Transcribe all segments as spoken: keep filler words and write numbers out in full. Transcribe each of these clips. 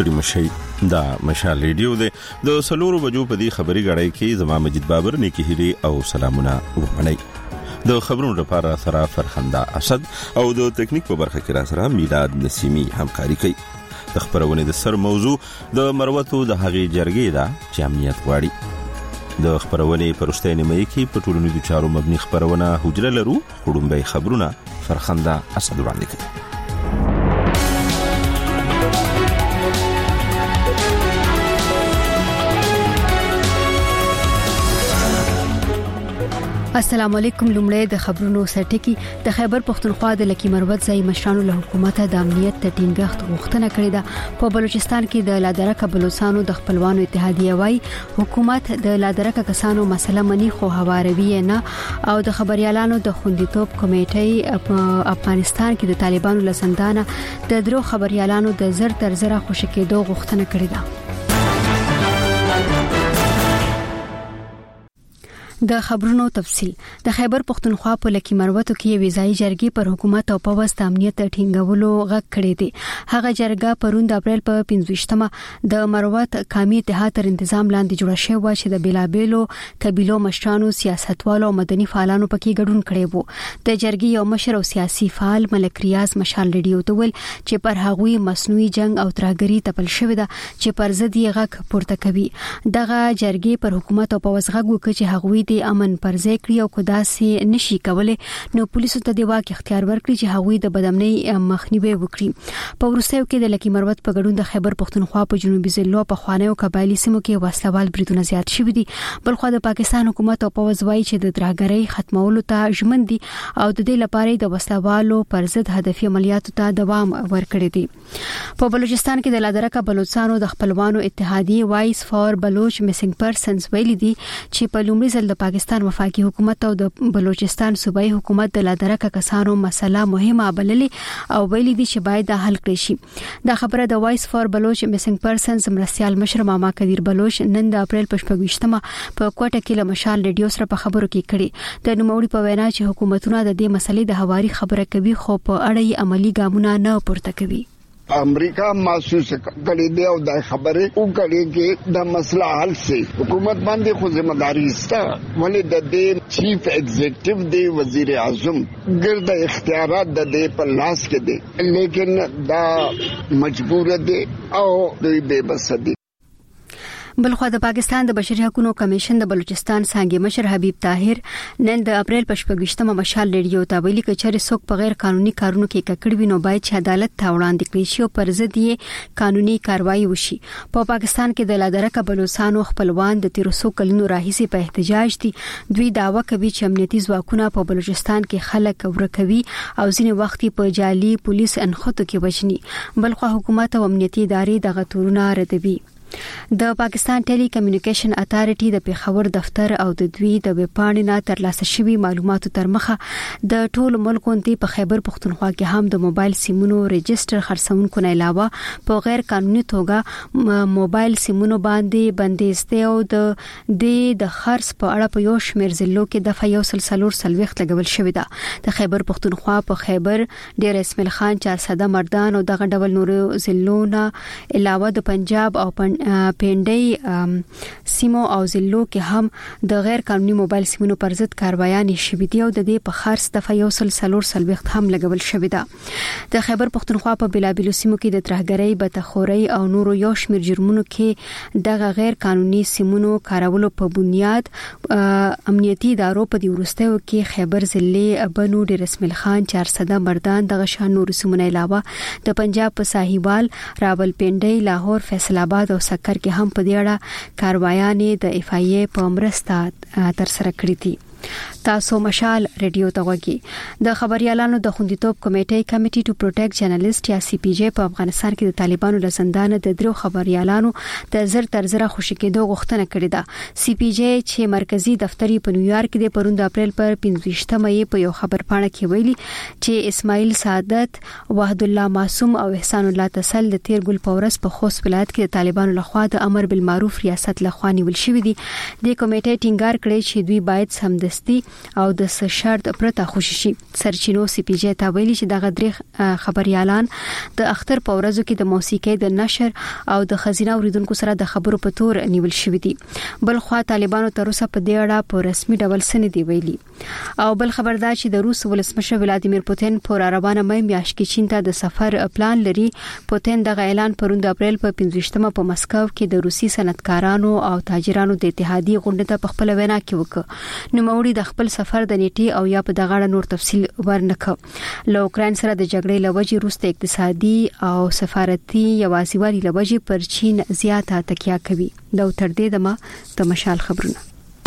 ستړي مشي دا مشال ریډیو دی د سلورو بجو په دې خبري غړای کې زما مجید بابر نیکی هری او سلامونه ومنئ. د خبرونو لپاره سره فرخنده اسد او د ټیکنیک په برخه کې را سره میلاد نسیمی همکاري کوي. د خبرونې د سر موضوع د مروتو د هغې جرګې ده چې امنیت غواړي. د خبرونې پرسته نیمه کې په ټولنیزو چارو مبني خبرونه حجره لرو خړومبي خبرونه فرخنده اسد وړاندې کوي. السلام علیکم. لومړی د خبرونو سرټکی. د خیبر پختونخوا د لکی مروت ځای مشرانو له حکومت د امنیت د ټینګښت غوښتنه کړې ده. په بلوچستان کې د لادرکه بلوچستانو د خپلوانو اتحادیه وايي حکومت د لادرکه کسانو مسله مني خو هواروي نه او د خبريالانو د خوندیتوب کمیټې په افغانستان کې د طالبانو لسندانه د درو خبريالانو د زر تر زره خوشی کېدو غوښتنه کړې ده. د خبرونو تفصيل. د خیبر پختونخوا په لکی مروتو کې ویزای جرګې پر حکومت او په واسطه امنیت ټینګولو غږ کړی دی. هغه جرګه پروند اپریل په پنځوستمه د مروت قومي اتحاد تر تنظیم لاندې جوړه شوې و چې د بیلابېلو قبيلو مشرانو سیاستوالو او مدني فعالانو پکې ګډون کړی وو. د جرګې یو مشر او سیاسي فعال ملک ریاض مشال ریډیو ته ویل چې پر هغوی مصنوعي جنگ او ترهګری تپل شوې ده چې پر ضد یې غږ پورته کوي. دغه جرګې پر حکومت او په واسطه غږ وکړي چې هغوی د امن پر ځای کړی او کداسې نشي کولای نو پولیسو ته د واک اختیار ورکړي چې هغوی د بدامنۍ مخنیوي وکړي. په ورسېو کې د لکی مروت په ګډون د خیبر پختونخوا په جنوبي ضلعو په خوانیو قبایلی سیمو کې وسلوال بریدونه زیات شوي دي. بلخو د پاکستان حکومت او په وځوي چې د ترهګرۍ ختمولو ته ژمن دي او د دې لپاره د وسلوالو پر ضد هدفي عملیاتو ته دوام ورکړي دي. په بلوچستان کې د لادرکه بلوچستانو د خپلوانو اتحادیه وایس فور بلوچ میسنګ پرسنز ویلي دي چې په لومړي ځل د پاکستان وفاقي حکومت او د بلوچستان صوبایي حکومت د لادرکه کسانو مسله مهمه بللې او ویلي دي چې باید د حل کړي شي. دا خبره د وایس فور بلوچ میسنګ پرسنز مرستيال مشر ماما کدیر بلوچ نن د اپریل په شپږمه په کوټه کې له مشال ریډیو سره په خبرو کې کړي. د نوموړي په وینا چې حکومتونه د دې مسلې د هواري خبره کوي خو په اړه یې عملی ګامونه نه پورته کوي. امریکا محسوس کړي دی او د خبره وکړي چې د مسله حل سي حکومت باندې خو ذمہ داری ستا ولې د دې چیف ایگزیکټیو دی وزیر اعظم ګرد اختیارات د دې په لاس کې دي لیکن دا مجبور دي او دوی بے بس دي. بلخو د پاکستان د بشري حقوقو کمیشن د بلوچستان څنګه مشر حبیب طاهر نن د اپریل په شپږمه مشال ریډیو ته ویلي چې چېرې څوک په غیر قانوني کارونو کې ککړ وي نو باید چې عدالت ته وړاندې کړي شي او پر ضد یې قانوني کاروایی وشي. په پاکستان کې د لادرکه بلوچستانو خپلوان د تیر څو کلونو راهیسي په احتجاج دي. دوی دعوه کوي چې امنیتي ځواکونه په بلوچستان کې خلک ورکوي او ځینې وخت په جعلي پولیس انخوتو کې وژني. بلخو حکومت او امنیتي ادارې دغه تورونه ردوي. د پاکستان ټيلي کمیونیکیشن اتارټي د پیښور دفتر او د دوی د ویبپاڼې نه ترلاسه شوی معلوماتو تر مخه د ټول ملکونتي په خیبر پختونخوا کې هم د موبایل سیمونو ريجستره خرڅونکو نه علاوه په غیر قانوني توګه موبایل سیمونو باندې بندیزته او د د د خرڅ په اړه په یو شمېر ضلعو کې د فیو سلسلور سلويخت لګول شوې ده. د خیبر پختونخوا په خیبر ډیر اسماعیل خان چار صده مردان او دغه ډول نور ضلعو نه علاوه د پنجاب او پن پینډي سیمو او ضلعو کې هم د غیر قانوني موبایل سیمونو پر ضد کاروایي شوې دي او د دې په خرڅ د فیو سلسلور سلويخت هم لګول شوې ده. د خیبر پختونخوا په بلابلو سیمو کې د ترهګرۍ بدخوري او نورو یو شمېر جرمونو کې د غیر قانوني سیمونو کارولو په بنیاد امنیتي ادارو په دې ورستیو کې خیبر ضلع بنو ډیر اسماعیل خان چار صده مردان د غشان نور سیمونه علاوه د پنجاب په ساحیوال راولپنډي لاهور فیصل آباد او سکر کې هم په دې اړه کاروایانې د اف ای ای په مرسته تر سره کړې دي. تاسو مشال ریډیو ته وګورئ. د خبريالانو د خوندیتوب کمیټې کمیټي ټو پروټیکټ جرنالست یا سی پی جی په افغانستان کې د طالبانو له زندان د درو خبريالانو د زر تر زر خوشی کېدو غوښتنه کړې ده. سی پی جی چې مرکزی دفتر په نیویارک کې د پروند اپریل پر پنځوستمه یې په یو خبر پاڼه کې ویلي چې اسماعیل سعادت، وحد الله معصوم او احسان الله تسل د تیر ګل پورس په خوست ولایت کې د طالبانو لخوا د امر بالمعروف ریاست لخوا نیول شوی دي. د کمیټې ټینګار کړی چې دوی باید سمدستي سمدستي او د شرط پرته خوششي. سرچینو سی پی جی ته ویلي چې دغه درې خبريالان د اختر په ورځو کې د موسیقي د نشر او د خزینه اوریدونکو سره د خبرو په تور نیول شوې دي. بل خو طالبانو تر اوسه په دې اړه په رسمي ډول سن دی ویلي. او بل خبردار چې د روس ولسمشر ولادیمیر پوتین پر روانه مې میاشت کې چین ته د سفر پلان لري. پوتین دغه اعلان پروند اپریل په پنځه په مسکو کې د روسي صنعتکارانو او تاجرانو د اتحادیې غونډه ته په خپل وینا کې وکړ. نو موري د خپل سفر د نیټي او یا په دغه اړه نور تفصیل ورنکړ. له اوکرين سره د جګړې لوجې روس ته اقتصادي او سفارتي یوازیوالي لوجې پر چین زیاته تکیه کوي. دا تر دې دمه د مشال خبرونه.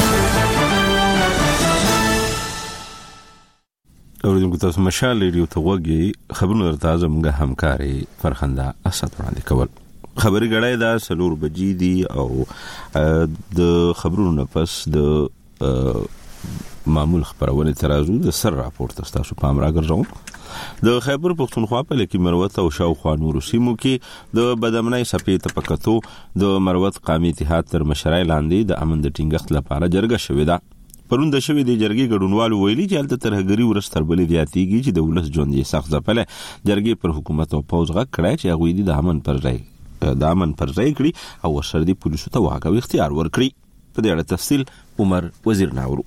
اوریدونکو تاسو مشال ریډیو ته وګورئ. خبرونه درته زموږ همکاري فرخنده اسد وړاندې کول. خبري غړای دا سلور بجې دي او د خبرونو پس د معمول خبرونه ترازو د سر راپورټ تاسو پام راګرځوم. د خیبر پختونخوا په لکه مروت او شاوخوا نور سیمو کې د بدامنۍ سپېته پکتو د مروت قومي اتحاد تر مشرۍ لاندې د امن د ټینګښت لپاره جرګه شوې ده. پرون د شوې د جرګې ګډونوالو ویلي چې هلته ترهګری ورستر بلې دیاتیږي چې د ولس ژوند یې سخت ځپل. جرګې پر حکومت او پوز غږ کړی چې هغه د امن پر ځای د امن پر ځای کړي او ورسره د پولیسو ته واک او اختیار ورکړي. په دې اړه تفصیل عمر وزیر ناورو.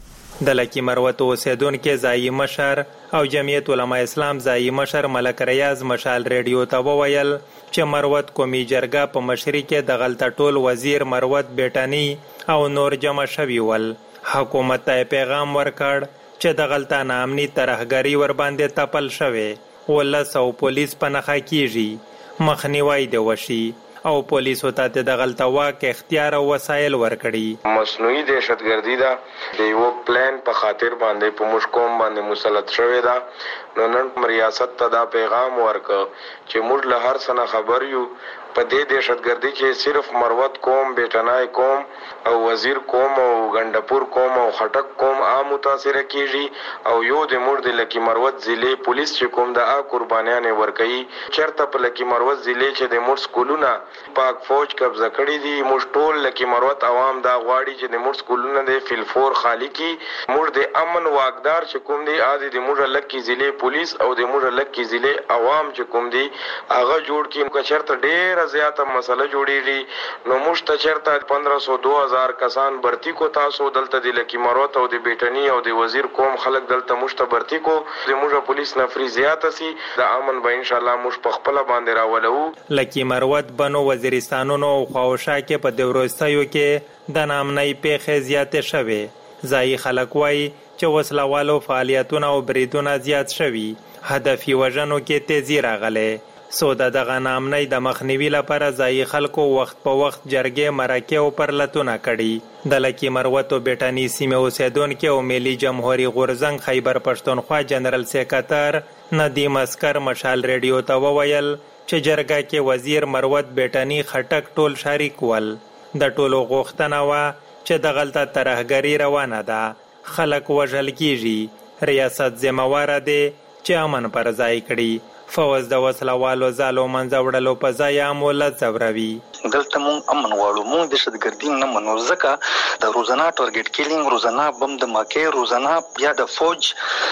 د لکی مروت اوسیدونکو ځایي مشر او جمعیت علماء اسلام ځایي مشر ملک ریاض مشال ریډیو ته وویل چې مروت قومي جرګه په مشري کې د غلطه ټول وزیر مروت بیٹانی او نور جمع شوی ول. حکومت ته پیغام ورکړ چې د غلطه نامني ترهګری ور باندې تپل شوی ولس او پولیس په نخا کیږي. مخنیوي دی وشي او پولیسو ته د غلطه واک اختیار او وسایل ورکړي. مصنوعي دهشتګردي دا د یو پلان په خاطر باندې په مشکوم باندې مسلط شوی دا. نو نن ریاست ته دا پیغام ورکړ چې موږ له هر څه خبر یو. په دې دهشتګردي کې صرف مروت قوم بیٹنای قوم او وزیر قوم او غندپور قوم او خټک قوم عام متاثر کیږي او یو د موږ د لکی مروت ضلع پولیس چې کوم د ا قربانیان ورکړي. چرته په لکی مروت ضلع چې د موږ سکولونه پاک فوج قبضه کړی دي. موږ ټول لکی مروت عوام دا غواړي چې د موږ سکولونه د فلفور خالی کی. موږ د امن واقدار چې کوم دي ا د موږ لکی ضلع پولیس او د موږ لکی ضلع عوام چې کوم دي هغه جوړ کی. چرته ډېر زیاته مسله جوړیږي نو موږ ته چرته پندرہ سو دو ہزار کسان برتی کو. تاسو دلته د لکی مروت او د بیٹنی او د وزیر قوم خلک دلته موږ ته برتی کو. د موږ پولیس نفری زیاته سي د امن به ان شاء الله موږ په خپل باندې راولو. لکی مروت بنو وزیرستانونو او خواوشا کې په دورستایو کې د نامنۍ پیښې زیاتې شوې. ځایي خلک وایي چې وسلوالو فعالیتونه او بریدونه زیات شوي. هدفي وژنو کې تیزی راغله. سو د دغه نامنۍ د مخنیوي لپاره ځایي خلکو وخت په وخت جرګې مرکې او پرلتونه کړي. د لکی مروت او بیٹنی سیمې اوسیدونکو او ملي جمهوریت غورزنګ خیبر پښتونخوا جنرال سیکرټر ندیم اسکر مشال ریډیو ته وویل چې جرګه کې وزیر مروت بیٹنی خټک ټول شریک ول. د ټولو غوښتنه وا چې د غلطه ترهګری روانه ده. خلک وژل کیږي. ریاست ذمہوار دی چې امن پر ځای کړي. فوز د وسلوالو زالو منځوړلو په ځای امولت زوروي. دلته مونږ امن غواړو. مونږ د دهشتګردي نه منو ځکه د روزانه ټارګټ کیلینګ، روزانه بم د ماکې، روزانه بیا د فوج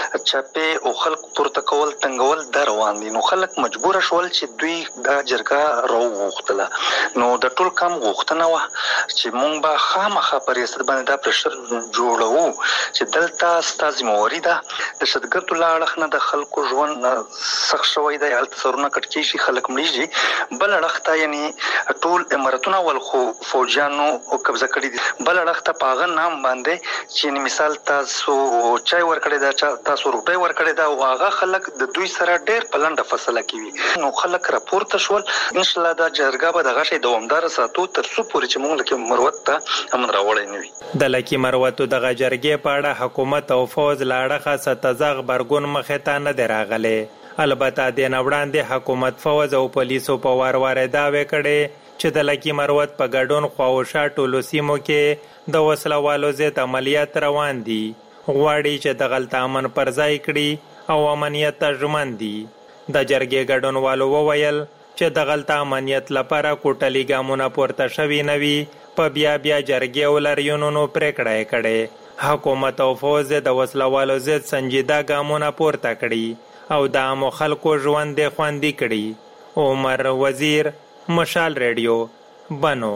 چاپې او خلک پورته کول تنګول در روان دي. نو خلک مجبور شول چې دوی دا جرګه راوغوښتله. نو د ټول کم غوښتنه وه چې مونږ به خامخا په ریاست باندې دا پرشر جوړوو چې دلته ستا ذمهواري ده. د دهشتګردو له اړخ نه د خلکو ژوند سخت شوی دی. هلته سرونه کټ کېږي، خلک مړېږي. بل اړخ ته یعنې ټول امارتونه ول خو فوجیانو قبضه کړي دي. بل اړخ ته په هغه نام باندې چې مثال تاسو چای ورکړی دا، تاسو روپۍ ورکړی دا، او هغه خلک د دوی سره ډېر په لنډه فاصله کې وي. نو خلک راپورته شول. انشاءالله دا جرګه به دغه شی دوامداره ساتو تر څو پورې چې موږ لکه مروت ته امن راوړی نه وي. د لکی مروتو دغه جرګې په اړه حکومت او فوز له اړخه څه تزغ غبرګون مخې ته نه دی راغلی. البته د نه وړاندې حکومت فوز او پولیسو په وار وار دعوې کړې چې د لکی مروت په ګډون خواوشا ټولو سیمو کې د وسلوالو ضد عملیات روان دي. غواړي چې د غلط امن پر ځای کړي او امنیت ته ژمن دي. د جرګې ګډونوالو وویل چې د غلط امنیت لپاره کوټلي ګامونه پورته شوي نه وي. په بیا بیا جرګې او لاریونونو پرېکړه یې کړې. حکومت او فوز د وسلوالو ضد سنجیده ګامونه پورته کړي او د عامو خلکو ژوند یې خوندي کړي. عمر وزیر، مشال ریډیو، بنو.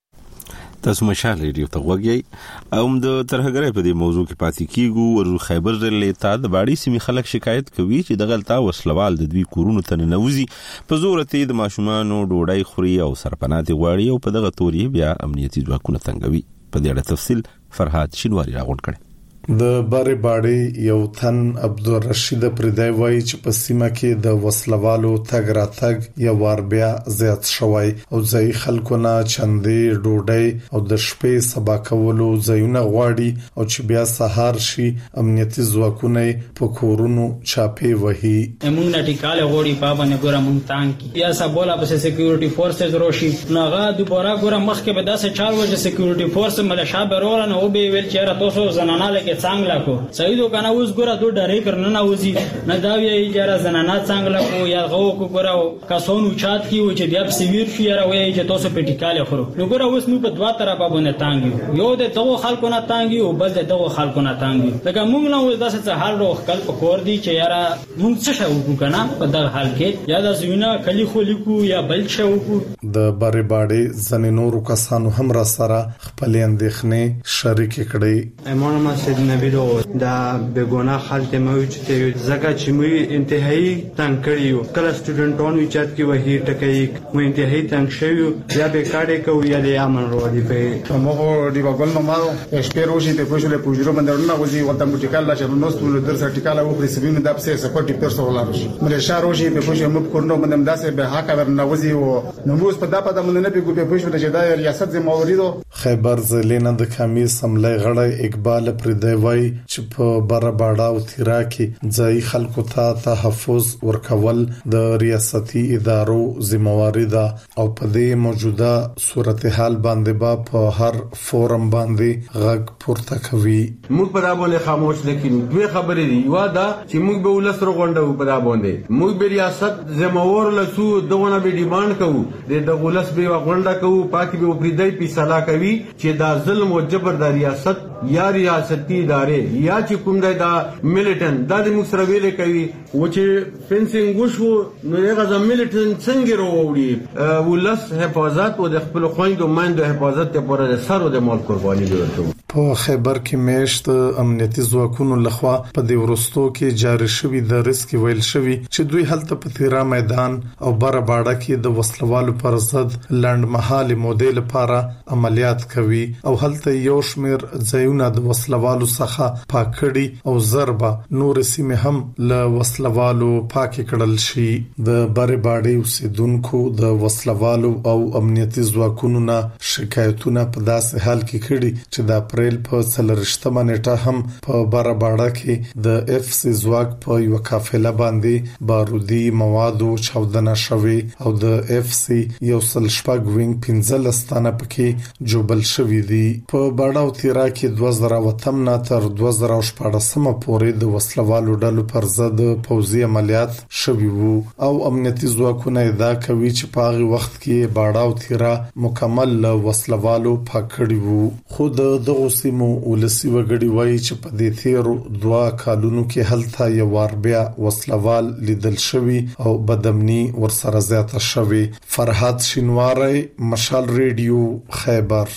تاسو مشال ریډیو ته وګورئ. اوم د ترهګرۍ په دې موضوع کې پاتې کیږو. ور خیبر ضلع ته د باړي سیمې خلک شکایت کوي چې د غلطا وسلوال د دوی کورونو ته ننوځي، په زور ته د ماشومانو ډوډۍ خوري او سرپناه غواړي او په دغه توري بیا امنیتي ځواکونه تنګوي. په دې اړه تفصیل فرهاد شینواری راغونډ کړي. د باري باړي یو تن عبدالرشید پردای وای چې په سیمه کې د وسلوالو تګ راتګ یو وار بیا زیات شوی او ځای خلکو نه چندې ډوډۍ او د شپې سبا کولو ځایونه غواړي او چې بیا سهار شي امنیتي ځواکونه په کورونو چاپې وهي. موږ نه ټیکاله غوړي پابنه ګوره مونږ تانکی یا سبولا په سکیورټي فورسز روشي ناغه دوباره ګوره مخکې به داسې چار وجه سکیورټي فورس ملشا برول نه او به ویل چې را تاسو زنانه لګي څنګه کو سیدو کنه اوس ګوره دوه ډېرې کرنه اوسې نه دا وی اجازه زنانه څنګه کو یا غو کو ګوره کاسونو چات کی و چې بیا سیویر شي را وی چې تاسو په ټیکاله خورو نو ګوره اوس نو په دوا طرفه باندې تانګي یو د دغه خلکو نه تانګي او بل د دغه خلکو نه تانګي لکه موږ نه اوس داسې حال رو خپل په کور دی چې یاره موږ څه شو کنه په دغه حال کې یا د زوینه کلی خو لیکو یا بل شو د باري باړي ځنې نورو کسانو هم را سره خپل اندېښنې شریک کړي. ایمان ما سید نبی رو دا بګونه خلک مې چې زګه چې مې انتهایی تنگ کړیو کله سټوډنټونو چات کې وਹੀ ټکې مې انتهایی تنگ شویو یا به کاډې کو یا د امن رو دی په موږ دی وګل نو ما اسپیروشي په پوجره پوجره باندې نه وځي وته مټیکال لا چې نو ستول در سرټیکال او پر سبینه د اپسه سپورټ پرسو ولارشي مې شاروشي په پوجره مې کورنو باندې داسې به حق ور نه وځي او نو موږ په داپه د باندې نه په ګوبه پوجره چې د ریاست زموریدو. خیبر ضلع د کمی سملای غړی اقبال پردای وای چې په بره باړه او تیرا کې ځای خلکو ته تحفظ ورکول د ریاستي ادارو ذمہواری ده او په دې موجوده صورتحال باندې با په هر فورم باندې غږ پورته کوي. موږ په دا باندې خاموش لیکن دوه خبرې دي یو دا چې موږ به ولس روغونډو په دا باندې موږ به ریاست ذمہوار لسو دغه به ډیماند کوو د ولس به غونډه کوو پاتې به پریدای پیسلا کوي چې دا ظلم او جبر د ریاست یا ریاستي ادارې یا چې کوم دا ملیټن دا د مسترویل کوي و چې فنسینګ وشو نو هغه د ملیټن څنګه وروړي ولس حفاظت او د خپل خويندو ماندو حفاظت لپاره د سر او د مال قرباني ورکوي. په خیبر کې میشت امنیتي ځواکونو لخوا په دې ورستو کې جاری شوی د ریسک ویل شوی چې دوی هلته په تیرا میدان او بره باړه کې د وسلوالو پر ضد لند محل مودیل لپاره عملیات کوي او هلته یو شمیر ځایونه د وسلوالو څخه پاکړي او ضربه نور سیمه هم له وسلوالو پاک کړل شي. د بره باړې اوسیدونکو د وسلوالو او امنیتي ځواکونو نه شکایتونه په داسې حال کې کړي چې د اپریل په څلورشتمه نیټه هم په بره باړه کې د اف سی ځواک په یو قافله باندې بارودي موادو چاودنه شوې او د اف سی یو سل شپږ وینګ پنځه لستانه پکې جوبل شوې دي. په باړه او تیرا کې دوه زره وتم نه تر دوه زره شپږم پورې د وسلوالو ډلو پر ضد پوځي عملیات شوي وو او امنیتي ځواکونه ادعا کوي چې په هغه وخت کې باړه او تیرا مکمل وسلوالو پاکړي وو. خو د دغه سیمو ولسی وګړي وایي چې په دې تیرو دوا کالونو کې هلته یو وار بیا وسلوال لیدل شوی او بدامني ورسره زیاته شوی. فرهاد شینواری، مشال ریډیو، خیبر.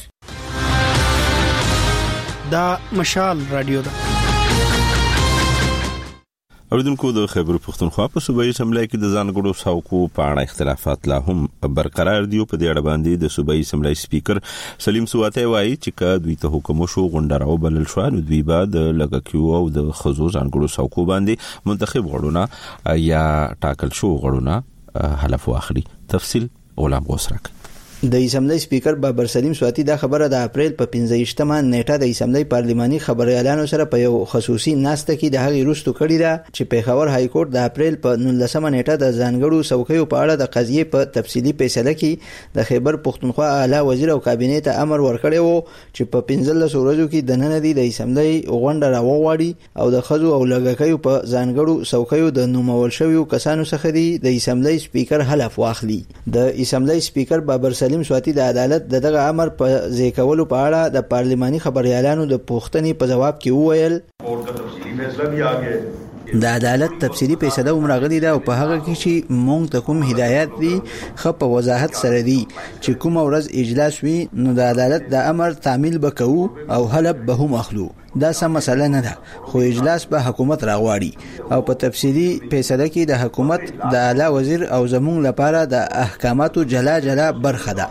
دا مشال رادیو ده. اوریدونکو د خیبر پښتونخوا په صوبایي اسمبلی کې د ځانګړو څوکو په اړه اختلافات لا هم برقرار دي. په دې اړه باندې د صوبایي اسمبلی سپیکر سلیم سواتی وایي چې که دوی ته حکم شو غونډه راوبلل شو نو دوی به د لګکیو او د خزو ځانګړو څوکو باندې منتخب غړونه یا ټاکل شو غړونه حلف واخلي. تفصیل غلام غوسرک. د اسمبلی سپیکر بابر سلیم سواتی دا خبره د اپریل په پنځه نیټه د اسمبلی پارلماني خبريالانو سره په یو خصوصي ناسته کې د هغې وروسته کړې ده چې پیښور های کورټ د اپریل په نولسمه نیټه د ځانګړو څوکیو په اړه د قضیې په تفصیلي فیصله کې د خیبر پښتونخوا اعلی وزیر او کابینې ته امر ورکړی وو چې په پنځلس ورځو کې د نن دی د اسمبلی غونډه راوغواړي او د خزو او لګکیو په ځانګړو څوکیو د نومول شویو کسانو څخه دی د اسمبلی سپیکر حلف واخلي. د اسمبلی سپیکر بابر سلیم سواتی د عدالت دغه امر په ځای کولو په اړه د پارلماني خبريالانو د پوښتنې په جواب کې وویل د عدالت تفصیلی فیصله ومراغلی دا او په هغه کې چې مونږ ته کوم هدایت دي خو په وضاحت سره دي چې کوم ورځ اجلاس وي نو د عدالت د امر تعمیل وکړو او حلب به هم اخلو. دا سم مسله نه ده خو اجلاس به حکومت راغواړي او په تفصیلی فیصله کې د حکومت د اعلی وزیر او زمونږ لپاره د احکاماتو جلا جلا برخه ده.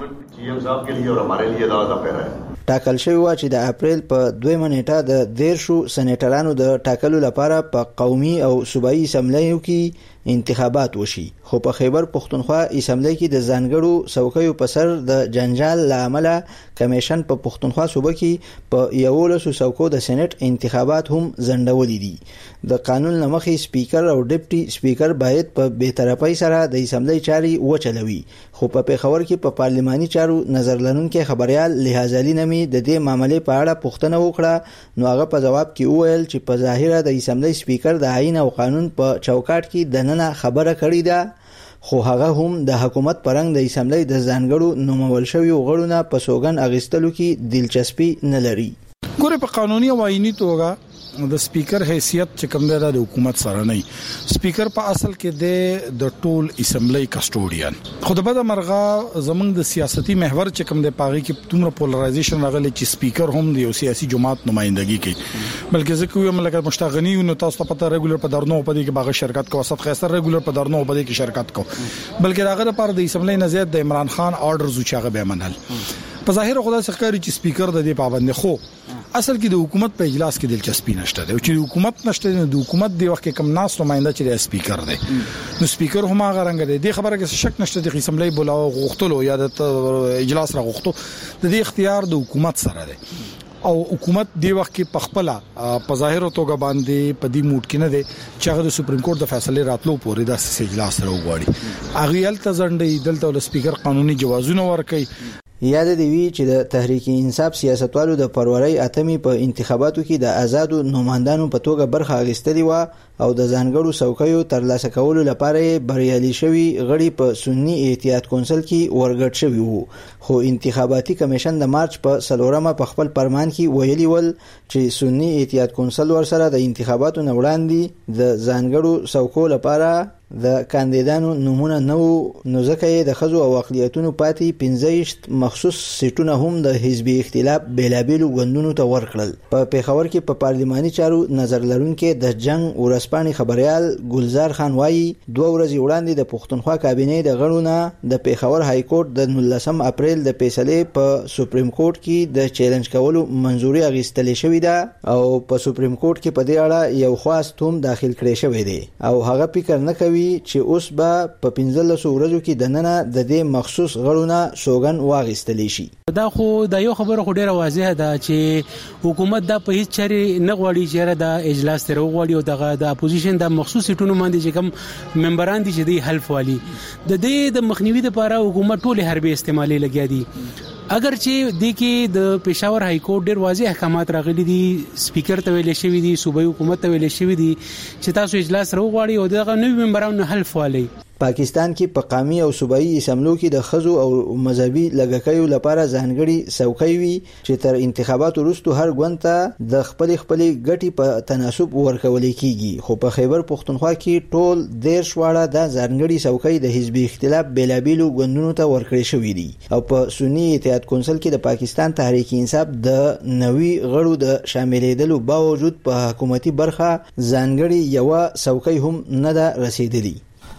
ټاکل شوی و چې د اپریل په دویمه نیټه د دیرشو سېنیټرانو د ټاکلو لپاره په قومي او صوبایي اسمبلیو کې انتخابات وشي خو په خیبر پښتونخوا اسمبلی کې د ځانګړو څوکیو په سر د جنجال لامل کمیشن په پښتونخوا صوبه کې په یولسو څوکو د سېنات انتخابات هم ځنډولې دي. د قانون لمخې سپیکر او ډیپټي سپیکر باید په بی‌طرفۍ سره د اسمبلی چاري وچلوي خو په پیښور کې په پارلماني چارو نظر لرونکي خبريال لحاظ علي نمي د دې معاملې په اړه پوښتنه وکړه نو هغه په جواب کې وویل چې په ظاهره د اسمبلی سپیکر د آئین او قانون په چوکاټ کې د نن خبره کړې ده خو هغه هم د حکومت پرنګ د اسمبلی د ځانګړو نومول شوی غړو نه په سوګن اغستلو کې دلچسپي نه لري. ګوره په قانوني او آئینی توګه د سپیکر حیثیت چې کوم دی د حکومت سره نه. سپیکر په اصل کې د ټول اسمبلی کسټوډین خو د بده مرغه زمونږ د سیاسي محور چې کوم دی پاغي کې تومره پولرایزیشن راغلی چې سپیکر هم د یو سیاسي جماعت نمائندګي کوي بلکې ځکه یو ملګر مشتغنی نو تاسو ته پته ریګولر په درنو په دې کې باغ شرکت کوي صد خاصه ریګولر په درنو په دې کې شرکت کوي بلکې هغه لپاره د اسمبلی نه زیات د عمران خان آرډرز او چاغه به منل په ظاهر خدا څخه چې سپیکر د دې پابند خو اصل کې د حکومت په اجلاس کې دلچسپي نشته او چې حکومت نشته د حکومت دی وخت کې کم ناس نمائنده چې سپیکر دی نو سپیکر هم هغه رنګ دی د خبره کې شک نشته د اسمبلی بولاو غوښتلو یا د اجلاس را غوښتو د دې اختیار د حکومت سره دی او حکومت دی وخت کې پخپله په ظاهر توګه باندې په دې موډ کې نه دی چې هغه د سپریم کورټ د فیصله راتلو پورې د اجلاس سره وغواړي هغه ال تزنډي دلته ول سپیکر قانوني جوازونه ورکړي. یاد دی وی چې د تحریک انصاف سیاستوالو د پروري اتمی په انتخاباتو کې د آزادو نوماندانو په توګه برخه اخیستلی و او د ځانګړو څوکیو ترلاسه کولو لپاره بریالي شوی غړي په سنی احتیاط کونسل کې ورګډ شوی وو خو انتخاباتي کمیشن د مارچ په سلورمه په خپل فرمان کې ویلي ول چې سنی احتیاط کونسل ورسره د انتخاباتو نه وړاندې د ځانګړو څوکو لپاره د کاندیدانو نمونه نو نو ځکه د خزو او اقلیتونو پاتې پنځه مخصوص سیټونه هم د حزبي اختلاف بیلابیلو غوندونو ته ورکړل. په پیښور کې په پارلماني چارو نظر لرونکي د جنگ ورسپاني خبريال ګلزار خان وایي دوه ورځې وړاندې د پښتونخوا کابینه د غړو د پیښور های کورټ د نولسم اپریل د فیصله په سپریم کورټ کې د چیلنج کولو منزوري اغستلې شوې ده او په سپریم کورټ کې په دې اړه یو خاص توم داخل کړی شوی دی او هغه فکر نه کوي چې اوس به په پنځلس ورځو کې د نن د دې مخصوص غړونه سوګن واغستلی شي. دا خو د یو خبره خو ډیره واضحه ده چې حکومت دا په هیڅ چاري نه غواړي چې د اجلاس تر وغواړي او د د اپوزیشن د مخصوص ټونو باندې چې کوم ممبران دي چې د حلف والی د دې د مخنیوي لپاره حکومت ټول حربي استعمالي لګیا دي. اگر چې د کې د پېښور های کورټ ډېر واضح احکامات راغلي دي سپیکر ته ویل شوی دي صوبایي حکومت ته ویل شوی دي چې تاسو اجلاس راوغواړئ او دغه نوي ممبرانو حلف والی. پاکستان کې په قومي او صوبایي اسمبلو کې د خزو او مذهبي لګکیو لپاره ځانګړي څوکۍ وي چې تر انتخاباتو وروسته هر ګوند ته د خپل خپل ګټي په تناسب ورکول کیږي خو په خیبر پښتونخوا کې ټول ډیر شواړه د ځانګړي څوکۍ د حزبي اختلاف بیلابیلو ګوندونو ته ورکړي شوې دي او په سنی اتحاد کونسل کې د پاکستان تحریک انصاف د نوي غړو د شاملېدلو باوجود په حکومتي برخه ځانګړي یو څوکۍ هم نه ده رسیدلې.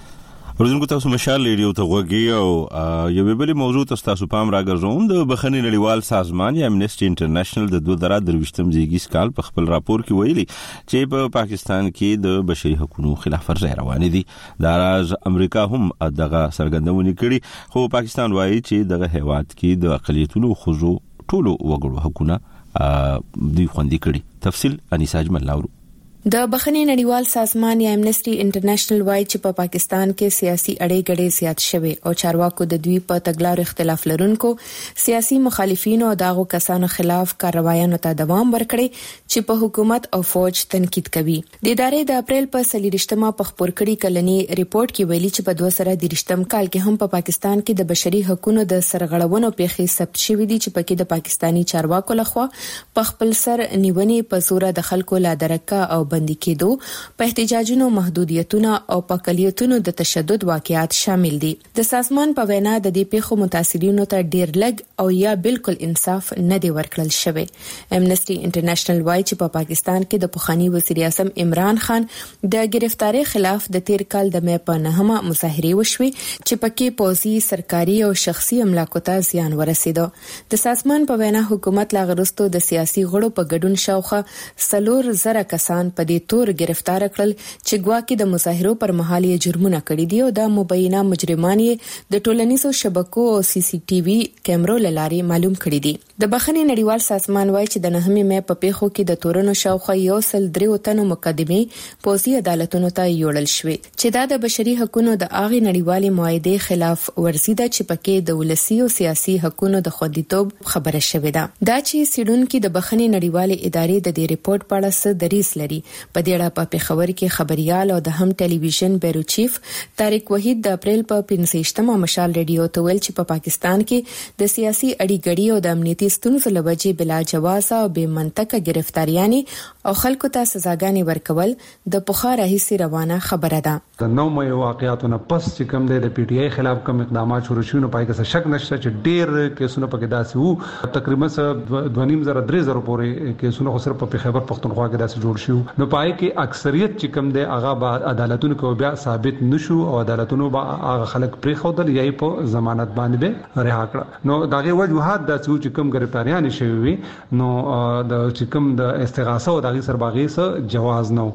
ورزنګو تاسو مشال ریډیو ته غوږی او یو بل موضوع تاسو پام راګرځوم د بخښنې نړیوال سازمان یا امنیسټي انټرنیشنل د دوه زره درویشتم زیږیز کال په خپل راپور کې ویلي چې په پاکستان کې د بشري حقوقو خلاف ورزي روان دي. دا راز امریکا هم دغه سرګندونې کړي خو پاکستان وایي چې دغه هیواد کې د اقلیتونو خزو ټولو وګړو حقوقونه دوی خوندي کړي. تفصیل انیسا اجمل لاورو. د بخښنې نړیوال سازمان یا امنیسټي انټرنیشنل وایي چې په پاکستان کې سیاسي اړې ګډې زیات شوي او چارواکو د دوی په تګلارو اختلاف لرونکو سیاسي مخالفینو او داغو کسانو خلاف کاروایانو ته دوام ورکړي چې په حکومت او فوج تنقید کوي. د ادارې د اپریل په څلوېښتمه په خپور کړي کلني ریپورت کې ویلي چې په دوه زره دېرشم کال کې هم په پاکستان کې د بشري حقوقو د سرغړونو پیښې ثبت شوې دي چې پکې د پاکستانی چارواکو لخوا په خپل سر نیونې په زور د خلکو لا درکه او بندي کېدو، په احتجاجونو محدودیتونه او په اقلیتونو د تشدد واقعات شامل دي. د سازمان په وینا د دې پیښو متاثرینو ته ډیر لږ او یا بالکل انصاف نه دی ورکړل شوی. امنیسټي انټرنیشنل وایي چې په پاکستان کې د پخوانی وزیر اعظم عمران خان د گرفتاری خلاف د تیر کال د مې په نهمه مظاهره وشوي چې پکې پوځي، سرکاري او شخصي املاکو ته زیان ورسېده. د سازمان په وینا حکومت لا غرستو د سیاسي غړو په ګډون شاوخه سلور زره کسان په دې تور گرفتار کړل چې ګواکې د مظاهرو پر مهال یې جرمونه کړي دي او د مبینه مجرمان یې د ټولنیزو شبکو او سی سی ټي وي کیمرو لاري معلوم کړي دي. د بخښنې نړیوال سازمان وایي چې د نهمې مې په پیښو کې د تورونو شاوخوا یو سل درې تنو مقدمې پوځي عدالتونو ته یوړل شوې چې دا د بشري حقوقو د اغي نړیوالې معاهدې خلاف ورزي ده چې پکې د ولسی او سیاسي حقوقو د خوندیتوب خبره شوې ده. دا چې سیډونکو د بخښنې نړیوالې ادارې د دې ریپورت په اړه څه دریس لري. په دې اړه په پیښور کې خبريال او د هم ټلویزیون بیرو چیف طارق وحید د اپریل په پنځه مشال رادیو ته ویل چې په پا پاکستان کې د سیاسي اړیګړی او د امنیتي ستونزو لوجې بلا جواز او بې منطقه گرفتاریانی او خلکو ته سزاګانې ورکول د پخوا راهیسې روانه خبره ده. د نو مې واقعیاتونه پس چې کوم د پی ټی آی خلاف کوم اقدامات شروع شونه پای کې شک نشته چې ډېر کیسونه پکې داسې وو، تقریبا دوه نیم زره درې زره پورې کیسونه خو صرف په خیبر پختونخوا کې داسې جوړ شو. نو پای کې اکثریت چې کوم دی هغه به عدالتونو کې بیا ثابت نشو او عدالتونو به هغه خلک پرې خودل یا په ضمانت باندې به رها کړ. نو دغه وجوهات د چې کوم گرفتاریان شوی وي نو د چې کوم د استغاثه او دغه سرباغي سره جواز نو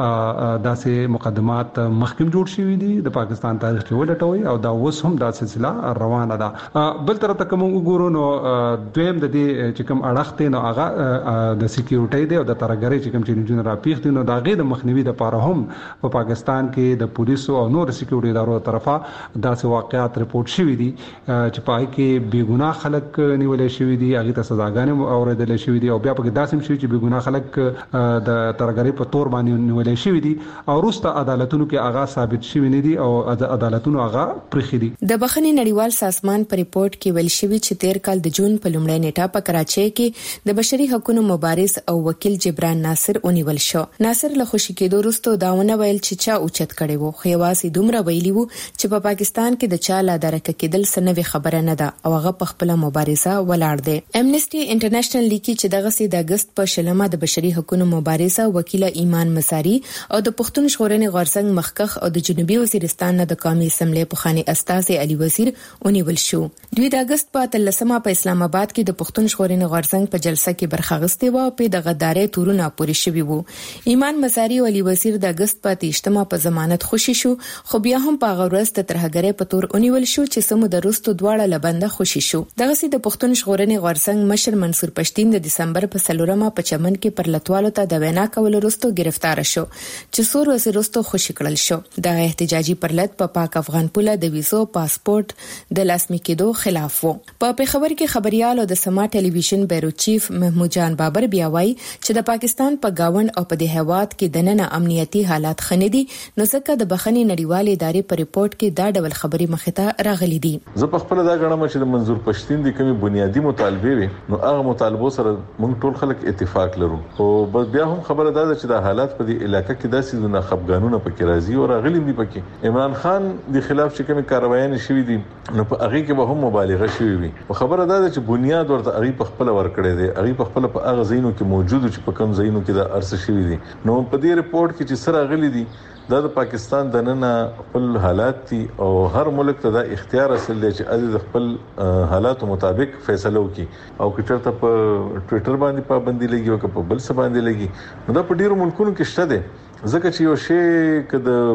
داسې مقدمات محکم جوړ شوی دي د پاکستان تاریخ کې ولټوي او دا اوس هم دا سلسله روانه ده. بل طرف ته کوم وګورو نو دویم د دې چې کوم اړخته نو هغه د سکیورټي دی او د ترګری چې کوم چې جنرال پیښ دي نو دا غي د مخنیوي د لپاره هم په پاکستان کې د پولیسو او نور سکیورټي ادارو طرفه داسې واقعات رپورټ شوي دي چې پای کې بے ګناه خلک نیولې شوي دي، هغه ته سزاګانې اوریدل شوي دي او بیا په داسې شوي چې بے ګناه خلک د ترګری په تور باندې نیولې شوي دي او وروسته عدالتونو کې هغه ثابت شوي نه دي او عدالتونو هغه پرخي دي. د بخښنې نړیوال سازمان په ریپورت کې ویل شوی چې تیر کال د جون په لومړۍ نیټه په کراچۍ کې د بشري حقوقو مبارز او وکیل جبران ناصر ونیول شو. ناصر له خوشی کېدو وروسته داونه ویل چې چا اوچت کړي وو، خو یوازې دومره ویلی وو چې په پاکستان کې د چا لا درکه کېدل سنوي خبره نه ده او هغه په خپل مبارزه ولاړ دی. امنیسټي انټرنیشنل لیکي چې دغه سي د اگست په شلمه د بشري حقوقو مبارزه وکیل ایمان مساری او د پښتون ژغورنې غورځنګ مخکخ او د جنوبي وزیرستان نه د قومي اسمبلی پخوانی استاذ علي وزیر ونیول شو. دوی د اگست په اتلسمه په اسلام آباد کې د پښتون ژغورنې غورځنګ په جلسه کې برخه اخیستې و او په د غدارې تورونه پوری شوی وو. ایمان مساری او علي وزیر د اگست په تیشتمه په ضمانت خوشی شو، خو بیا هم په غورست ترهګرې په تور ونیول شو چې سمو د روستو دواړه لبنده خوشی شو. دغه سي د پښتون ژغورنې غورځنګ مشر منصور پښتين د دسمبر په سلورمه په چمن کې پر لټوالو ته د وینا کول وروسته گرفتار شو چې څو ورځې وروسته خوشی کړل شو. د احتجاجي پرلط په پاک افغان پوله د ویزو پاسپورت د لاسمی کېدو خلاف وو. په پیښور کې خبريال او د سما ټلویزیون بیرو چیف محمود جان بابر بیا وایي چې د پاکستان په گاوند او په د هواد کې دننه امنیتي حالات خندي، نو ځکه د بخښنې نړیوالې ادارې په ریپورت کې دا ډول خبري مخته راغلي دي. زه په خپل دا غواړم چې د منظور پښتين د کومي بنیادی مطالبه وي نو هغه مطالبه سره موږ ټول خلک اتفاق لرو، او بس بیا هم خبره ده چې د حالات په دې علاقې کې داسې نه خپګانونه پکې راځي او راغلي دي پکې. عمران خان د خلاف چې کومي کاروایان شوي دي نو په هغه کې به هم مبالغه شوي وي. خبره ده چې بنیاد ورته هغه په خپل ورکړي دي، هغه په خپل په هغه ځایونو کې موجود چې په کوم ځایونو کې د ارس شوي دي. نو په دې ریپورت کې چې سره غلي دي دا د پاکستان د نن خپل حالات دي او هر ملک ته دا اختیار اصل دی چې از د خپل حالات مطابق فیصله وکړي او که چېرته په ټوئیټر باندې پابندي لګي او که په بل څه باندې لګي نو دا په ډیرو ملکونو کې شته دی. ځکه چې یو شی که د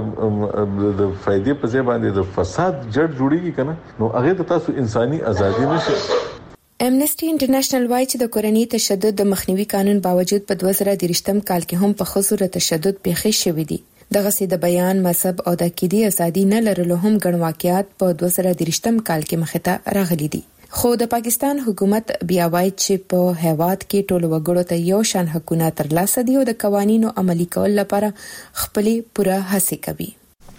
د فائدې په ځای باندې د فساد جړ جوړیږي کنه نو هغه ته تاسو انساني ازادي نشي. امنسټي انټرنیشنل وايي چې د کورنۍ تشدد د مخنیوي قانون باوجود په دوه زره درې کال کې هم په ښځو ر تشدد پیښې شوې دي. دغه سي د بیان، مذهب او د عقیدې ازادي نه لرلو هم ګڼ واقعیات په دوه زره درې کال کې مخې ته راغلي دي. خو د پاکستان حکومت بیا وایي چې په هیواد کې ټول وګړو ته یو شان حقوقونه ترلاسه دي او د قوانینو عملي کول لپاره خپل پوره هڅه کوي.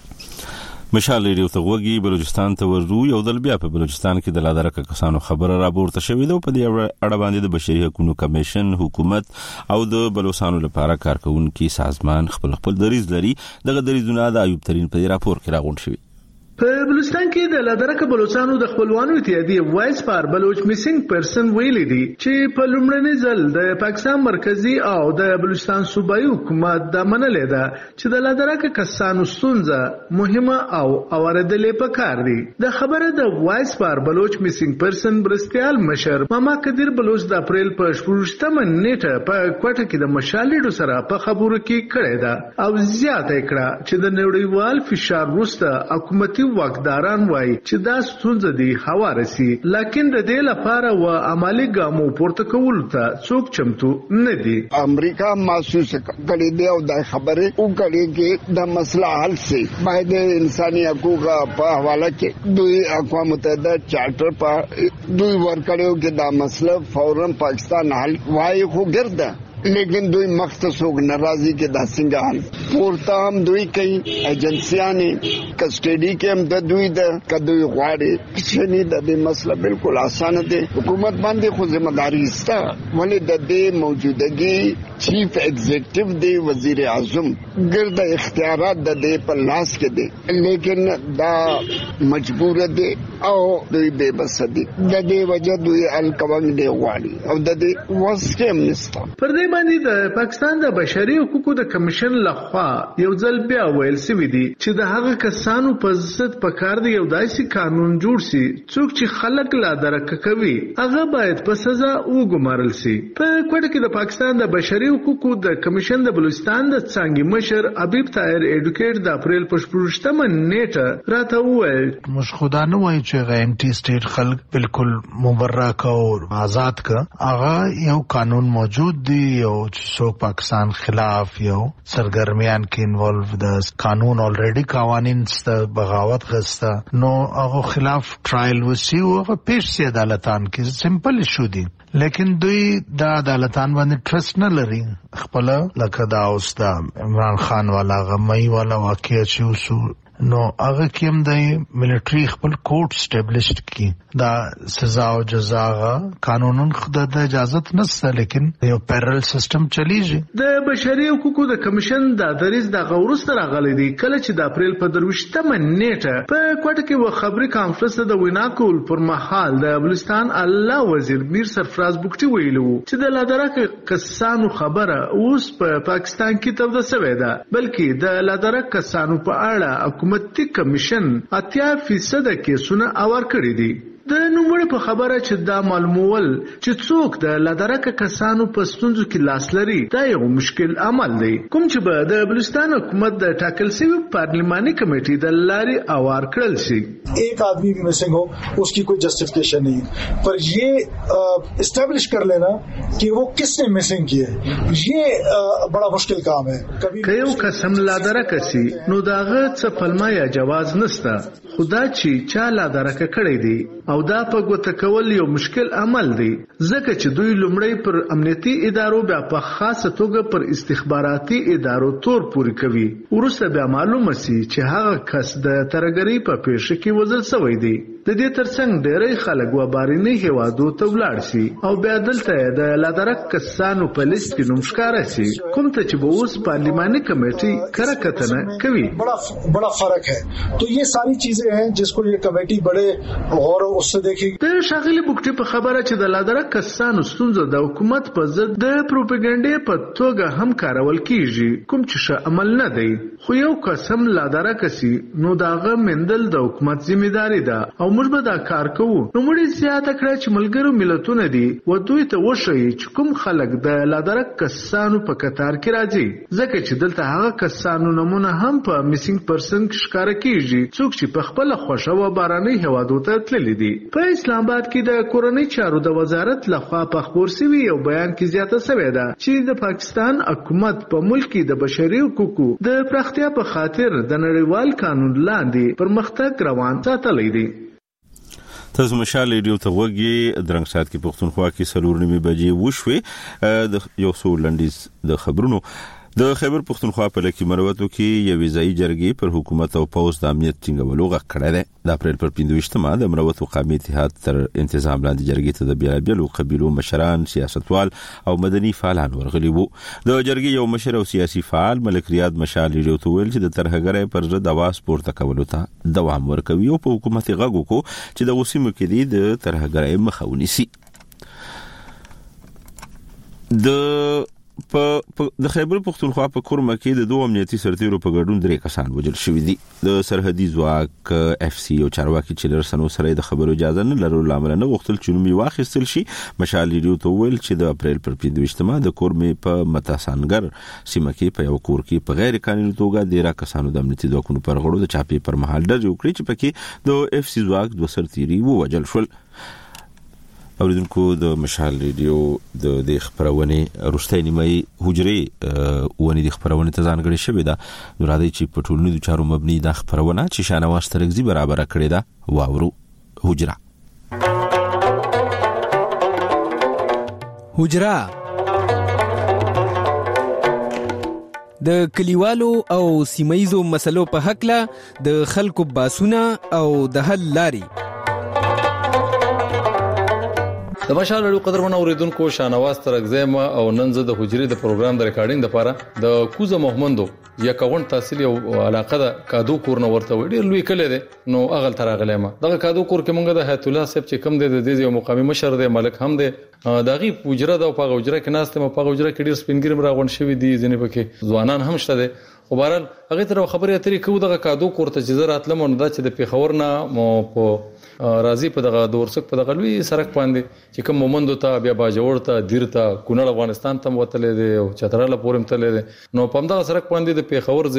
مشال ریډیو ته وګي بلوچستان ته ورو یو دل بیا په بلوچستان کې د لادرکه کسانو خبره راپورته شوې ده په دې اړه باندې د بشري حقوقو کمیشن، حکومت او د بلوچستانو لپاره کارکونکو سازمان خپل خپل دریز لري. دغه دریزونه د ایوب ترين په راپور کې راغونډ شوی. په بلوچستان کې د لادرکه بلوچستانو د خپلوانو اتحادیه وایس فار بلوچ میسنګ پرسن ویلي دي چې په لومړني ځل د پاکستان مرکزی او د بلوچستان صوبایي حکومت د منلې ده چې د لادرکه کسانو ستونزه مهمه او اوریدلې پکار دي. د خبره د وایس فار بلوچ میسنګ پرسن برستیال مشر ماما قدیر بلوچ د اپریل په شپږمه نیټه په کوټه کې د مشالېډو سره په خبرو کې کړې ده او زیاته کړه چې د نړیوال فشار وروسته حکومتي واکداران وایي چې دا ستونزه دي هواره سي، لکن د دې لپاره و عملی ګامو پورته کول ته څوک چمتو نه دي. امریکا محسوس کړي دی او د خبره وکړي چې د مسله حل سي باید انساني حقوق په حواله کې دوی اقوام متحده چارټر په دوی ورکړیو کې دا مسله فورا پاکستان حل وایي خو ګرځي، لیکن دوی مختصوق ناراضی کے دا سنگال پورتا ہم دوی کئی ایجنسیاں کسٹڈی کے ہم دا دوی دا کدوی غواری کچھنی دا دے مسئلہ بالکل آسان دے. حکومت باندے خود ذمہ داری استا ولی دا دے موجودگی چیف ایگزیکٹو دے وزیر اعظم گرد اختیارات دا دے پر لاس کے دے، لیکن دا مجبور دے او دوی بے بس دے. دا دے وجہ دوی الکوانگ دے غواری او دا دے واسکے ہم نستا. پر دې باندې د پاکستان د بشري حقوقو د کمیشن لخوا یو ځل بیا ویل سوي دي چې د هغه کسانو په ضد پکار دی یو داسې قانون جوړ سي څوک چې خلک لا درک کوي هغه باید په سزا وګمارل سي. په کوټه کې د پاکستان د بشري حقوقو د کمیشن د بلوچستان د څنګه مشر حبیب طاهر ایډوکیټ د اپریل په شپږمه نیټه راته وویل مش خدا نه وایي چې غینټي سټیټ خلک بالکل مبرک او آزاد کا هغه یو قانون موجود دی یو څوک پاکستان خلاف یو سرګرمیان کې انوالو د قانون الریډي قوانین ست بغاوت غسته نو هغه خلاف ټرایل وسی او هغه پیش سي عدالتان کې سمپل شو دي، لیکن دوی د عدالتان باندې ټرست نه لري. خپل لکه دا اوس د عمران خان والا غمي والا واقعي چې وسو نو هغه کوم د ملټری خپل کوټ سټابلیشډ کی دا سزا او جزا قانونن خدای د اجازه نشته، لیکن یو پیرل سیستم چلیږي. د بشري حقوقو د کمیشن د دریز د غورست راغلي دي کله چې د اپریل په دروشتمه نیټه په کوټه کې و خبري کانفرنس د وینا کول پر مهال د بلوچستان الله وزیر میر سرفراز بوکټي ویلو چې د لادرکه کسانو خبره اوس په پاکستان کې توده شوې ده، بلکې د لادرکه کسانو په اړه حکومتي کمیشن اتیا فیصد کیسونه اور کړی دي. د نوموړي په خبره چې دا معلومول چې څوک د لادرکه کسانو په ستونزو کې لاس لري دا یو مشکل عمل دی کوم چې به د بلوچستان حکومت د ټاکل شوی پارلیماني کمیټې د لارې اوار کړل شي. ایک آدمی بھی مسنگ ہو اس کی کوئی جسٹیفیکیشن نہیں، پر یہ اسٹیبلش کر لینا کہ وہ کس نے مسنگ کی ہے یہ بڑا مشکل کام ہے. که یو قسم لادرکه سي نو داغه څه پلمه یا جواز نشته، خدا چې چا لادرکه کړی دی او دا په ګوته کول یو مشکل عمل دی ځکه چې دوی لومړی پر امنیتي ادارو بیا په خاصه توګه پر استخباراتي ادارو تور پوري کوي، وروسته بیا معلومه سي چې هغه کس د ترګری په پیښه کې وزل شوی دی. د دې ترڅنګ ډېری خلک و بارني هوادو ته ولاړ شي او بیا دلته د لادرک کسانو په لیست کې نوم ښکاره شي کوم ته چې به اوس پارلیماني کمیټې کره کتنه کوي. بڑا بڑا فرق ہے. تو یہ ساری چیزیں ہیں جس کو یہ کمیٹی بڑے غور اس سے دیکھے. د شاغلي بوکټي په خبره چې د لادرک کسانو ستونزه د حکومت په ضد د پروپاګاندا په توګه هم کارول کیږي کوم چې ښه عمل نه دی، خو یو قسم لادرک سي نو داغه مندل د حکومت ځمېداري ده او موږ به دا کار کوو. نو موږ زیاته کړه چې ملګرو ملتونه دي و دوی ته وښیي چې کوم خلک د لادرک کسانو په کتار کې راځي، ځکه چې دلته هغه کسانو نمونه هم په میسینګ پرسن کې ښکاره کیږي څوک چې په خپل خوښه و باراني هوادو ته تللي دي. په اسلام آباد کې د کورنۍ چارو د وزارت لخوا په خبر شوی یو بیان کې زیاته شوې ده چې د پاکستان حکومت په ملک کې د بشري حقوقو د پراختیا په خاطر د نړیوال قانون لاندې پرمختګ روان ساتلی دی. تاسو مشال ریډیو ته وګورئ. درنګ سات کې پښتونخوا کې سلور نیمه بجې وشوي د یو څو لنډیز د خبرونو. د خیبر پښتونخوا په لکه مروتو کې یو ویزای جرګې پر حکومت او پوز د امنیت ټینګولو غږ کړی دی. د اپریل پر پنځویشتمه د مروتو قومي اتحاد تر انتظام لاندې جرګې ته د بیلابیلو قبیلو مشران، سیاستوال او مدني فعالان ورغلي وو. د جرګې یو مشر او سیاسي فعال ملک ریاض مشال ریډیو ته ویل چې د ترهګرۍ پر ضد اواز پورته کولو ته دوام ورکوي او په حکومت غږ وکړو چې د وسیمو کې د ترهګرۍ مخه ونیسي. د په د خیبر پښتونخوا په کورمه کې د دوه امنیتي سرتیرو په ګډون درې کسان وژل شوي دي. د سرحدي ځواک اف سی او چارواکي چې لرسنو سره د خبرو اجازه نه لرلو لامل نه غوښتل چې نوم یې واخیستل شي. مشال ریډیو ته ویل چې د اپریل پر پنځویشتمه د کورمې په متاسانګر سیمه کې په یو کور کې په غیر قانوني توګه ډیره کسانو د امنیتي ځواکونو پر غړو د چاپی پر مهال ډز وکړي چې پکې د اف سی ځواک دوه سرتیري ووژل شول. اوریدونکو د مشال ریډیو د د خبرونه روستۍ نیمه حجرې ونی د خبرونه ته ځانګړې شوې ده. نو راځي چې په ټولنیزو چارو مبني د خبرونه چې شانواز ترغزي برابر کړې ده واورو. حجره حجره د کلیوالو او سیمایزو مسلو په حق له د خلکو باسونه او د حل لاري. د مشال ریډیو قدرمن اوریدونکو شانواز ترغزیما او نن زه د حجرې د پروګرام د ریکارډینګ لپاره د کوزه محمدو یا کاون تحصیل او علاقه د کادو کور نو ورته ډیر لوی کله دي. نو اغل ترغلې ما دغه کادو کور کې مونږ د حیات الله صاحب چې کم دي د دې یو مقامي مشر دی ملک هم دی دغه حجره د په حجره کې ناست ما په حجره کې ډیر سپینګرم راغون شوی دي ځنې پکې ځوانان هم شته دي. خو بهرحال هغه تر خبرې اترې کوو دغه کادو کور ته چې زه راتلم نو دا چې د پیښور نه په راځي په دغه دورسک په دغه لوی سرک باندې چې کوم مومندو ته بیا باجوړ ته دیر ته کونړ افغانستان ته وتلې دي او چتراله پورم تللې دي. نو په دغه سرک باندې د پیښور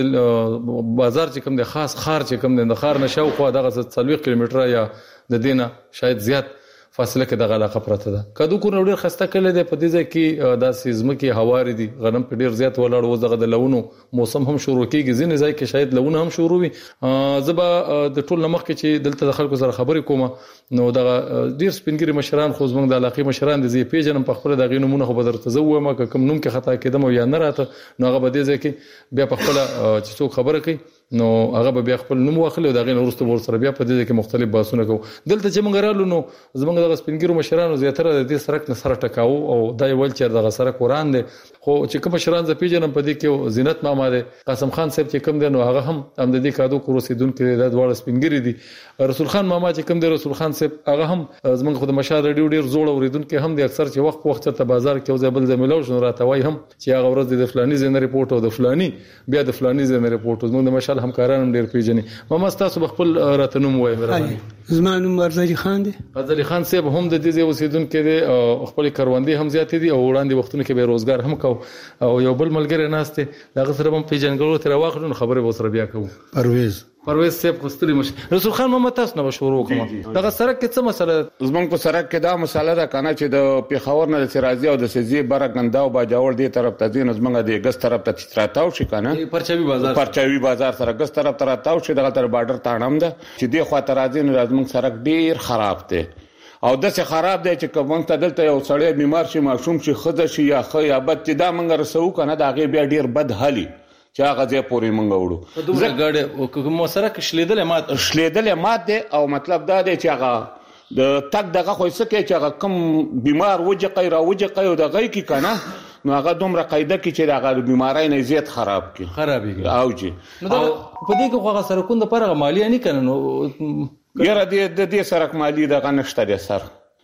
بازار چې کوم د خاص خار چې کوم د خار نشو خو دغه څلوېښت کیلومتره یا د دینه شاید زیات فاصله کې دغه علاقه پرته ده. کدو کو ډیر خسته کړل دي په دې ځای کې د سیزم کې هواري دي غنم په ډیر زیات ولاړ و دغه د لونو موسم هم شروع کیږي ځینې ځای کې شاید لونه هم شروع وي. زبا د ټول نمخ کې چې دلته د خلکو سره خبرې کوم نو دغه ډیر سپینګری مشران خو زمونږ د علاقې مشران دي زی پیژنم په خپل دغه نمونه خو بدرته زو ما کوم نوم کې خطا کېدم یا نه راته نو هغه به دې ځای کې بیا په خپل چې څوک خبره کوي نو هغه به بیا خپل نوم واخلي او دغه ورسته ور سره بیا په دې کې مختلف باسونه کوو. دلته چې موږ رالو نو زمونږ دغه سپینګرو مشرانو زیاتره د دې سرک نه سره ټکاو او دای ول چې دغه سرک وران دي. خو چې کوم مشران ز پیژنم په دې کې زینت ماما دي قاسم خان صاحب چې کوم دی نو هغه هم هم د دې کادو کورسیدون کې د دوړ سپینګری دي. رسول خان ماما چې کوم دی رسول خان صاحب هغه هم زمونږ خود مشال ریډیو ډیر زوړ اوریدون کې هم دي اکثر چې وخت وخت ته بازار کې او ځبل زملو شنو راتوي هم چې هغه ورځ د فلاني زین ریپورت او د فلاني بیا د فلاني زین ریپورت زمونږ د مشال همکاران ډیر پیژني. ماما تاسو خپل راتنوم وای مهرباني. زمانو مرزالي خان دي. غزالي خان صاحب هم د دې اوسیدون کې دي خپل کاروندې هم زیات دي او وړاندې وختونو کې به روزګار هم کو او یو بل ملګری ناشته دغه سره هم پیژنګلو تر واخلو خبره به سره بیا کوو. پرويز پرويز صاحب خستري مش رسول خان محمد تاسو نه شروع کوم دغه سرک کې څه مسله زمونږ په سرک کې دا مسله ده کنه چې د پیښور نه د سرازي او د سزي برګندا او باجوړ دی طرف ته ځین زمونږ د ګس طرف ته چتراتاو شي کنه پرچاوي بازار پرچاوي بازار سره ګس طرف ته راتاو شي دغه تر بارډر تاړم ده چې دی خو تر ځین زمونږ سرک ډیر خراب دی او داسې خراب دی چې کوم ته دلته یو سړی بیمار شي ماشوم شي خزه شي یا خې یا بد چې دا منګ رسو کنه دا غي بیا ډیر بد حالي چې هغه ځای پورې منګ وړو زه ګاډه کوم سره کې شلیدل مات شلیدل مات دی او مطلب دا دی چې هغه د تک دغه خو څه کې چې هغه کم بیمار وجه قیر وجه قیر دغه کې کنه نو هغه دومره قاعده کې چې هغه بیماری نه زیات خراب کی خرابېږي او جی نو په دې کې هغه سره کوم د پرغه مالی نه کنه نو یاره دې د دې سرک مالی دغه نشته دی سر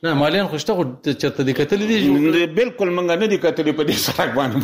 نه مالیان خوشته خو چرته د کتلې دي بالکل منګه نه دي کتلې په دې سړک باندې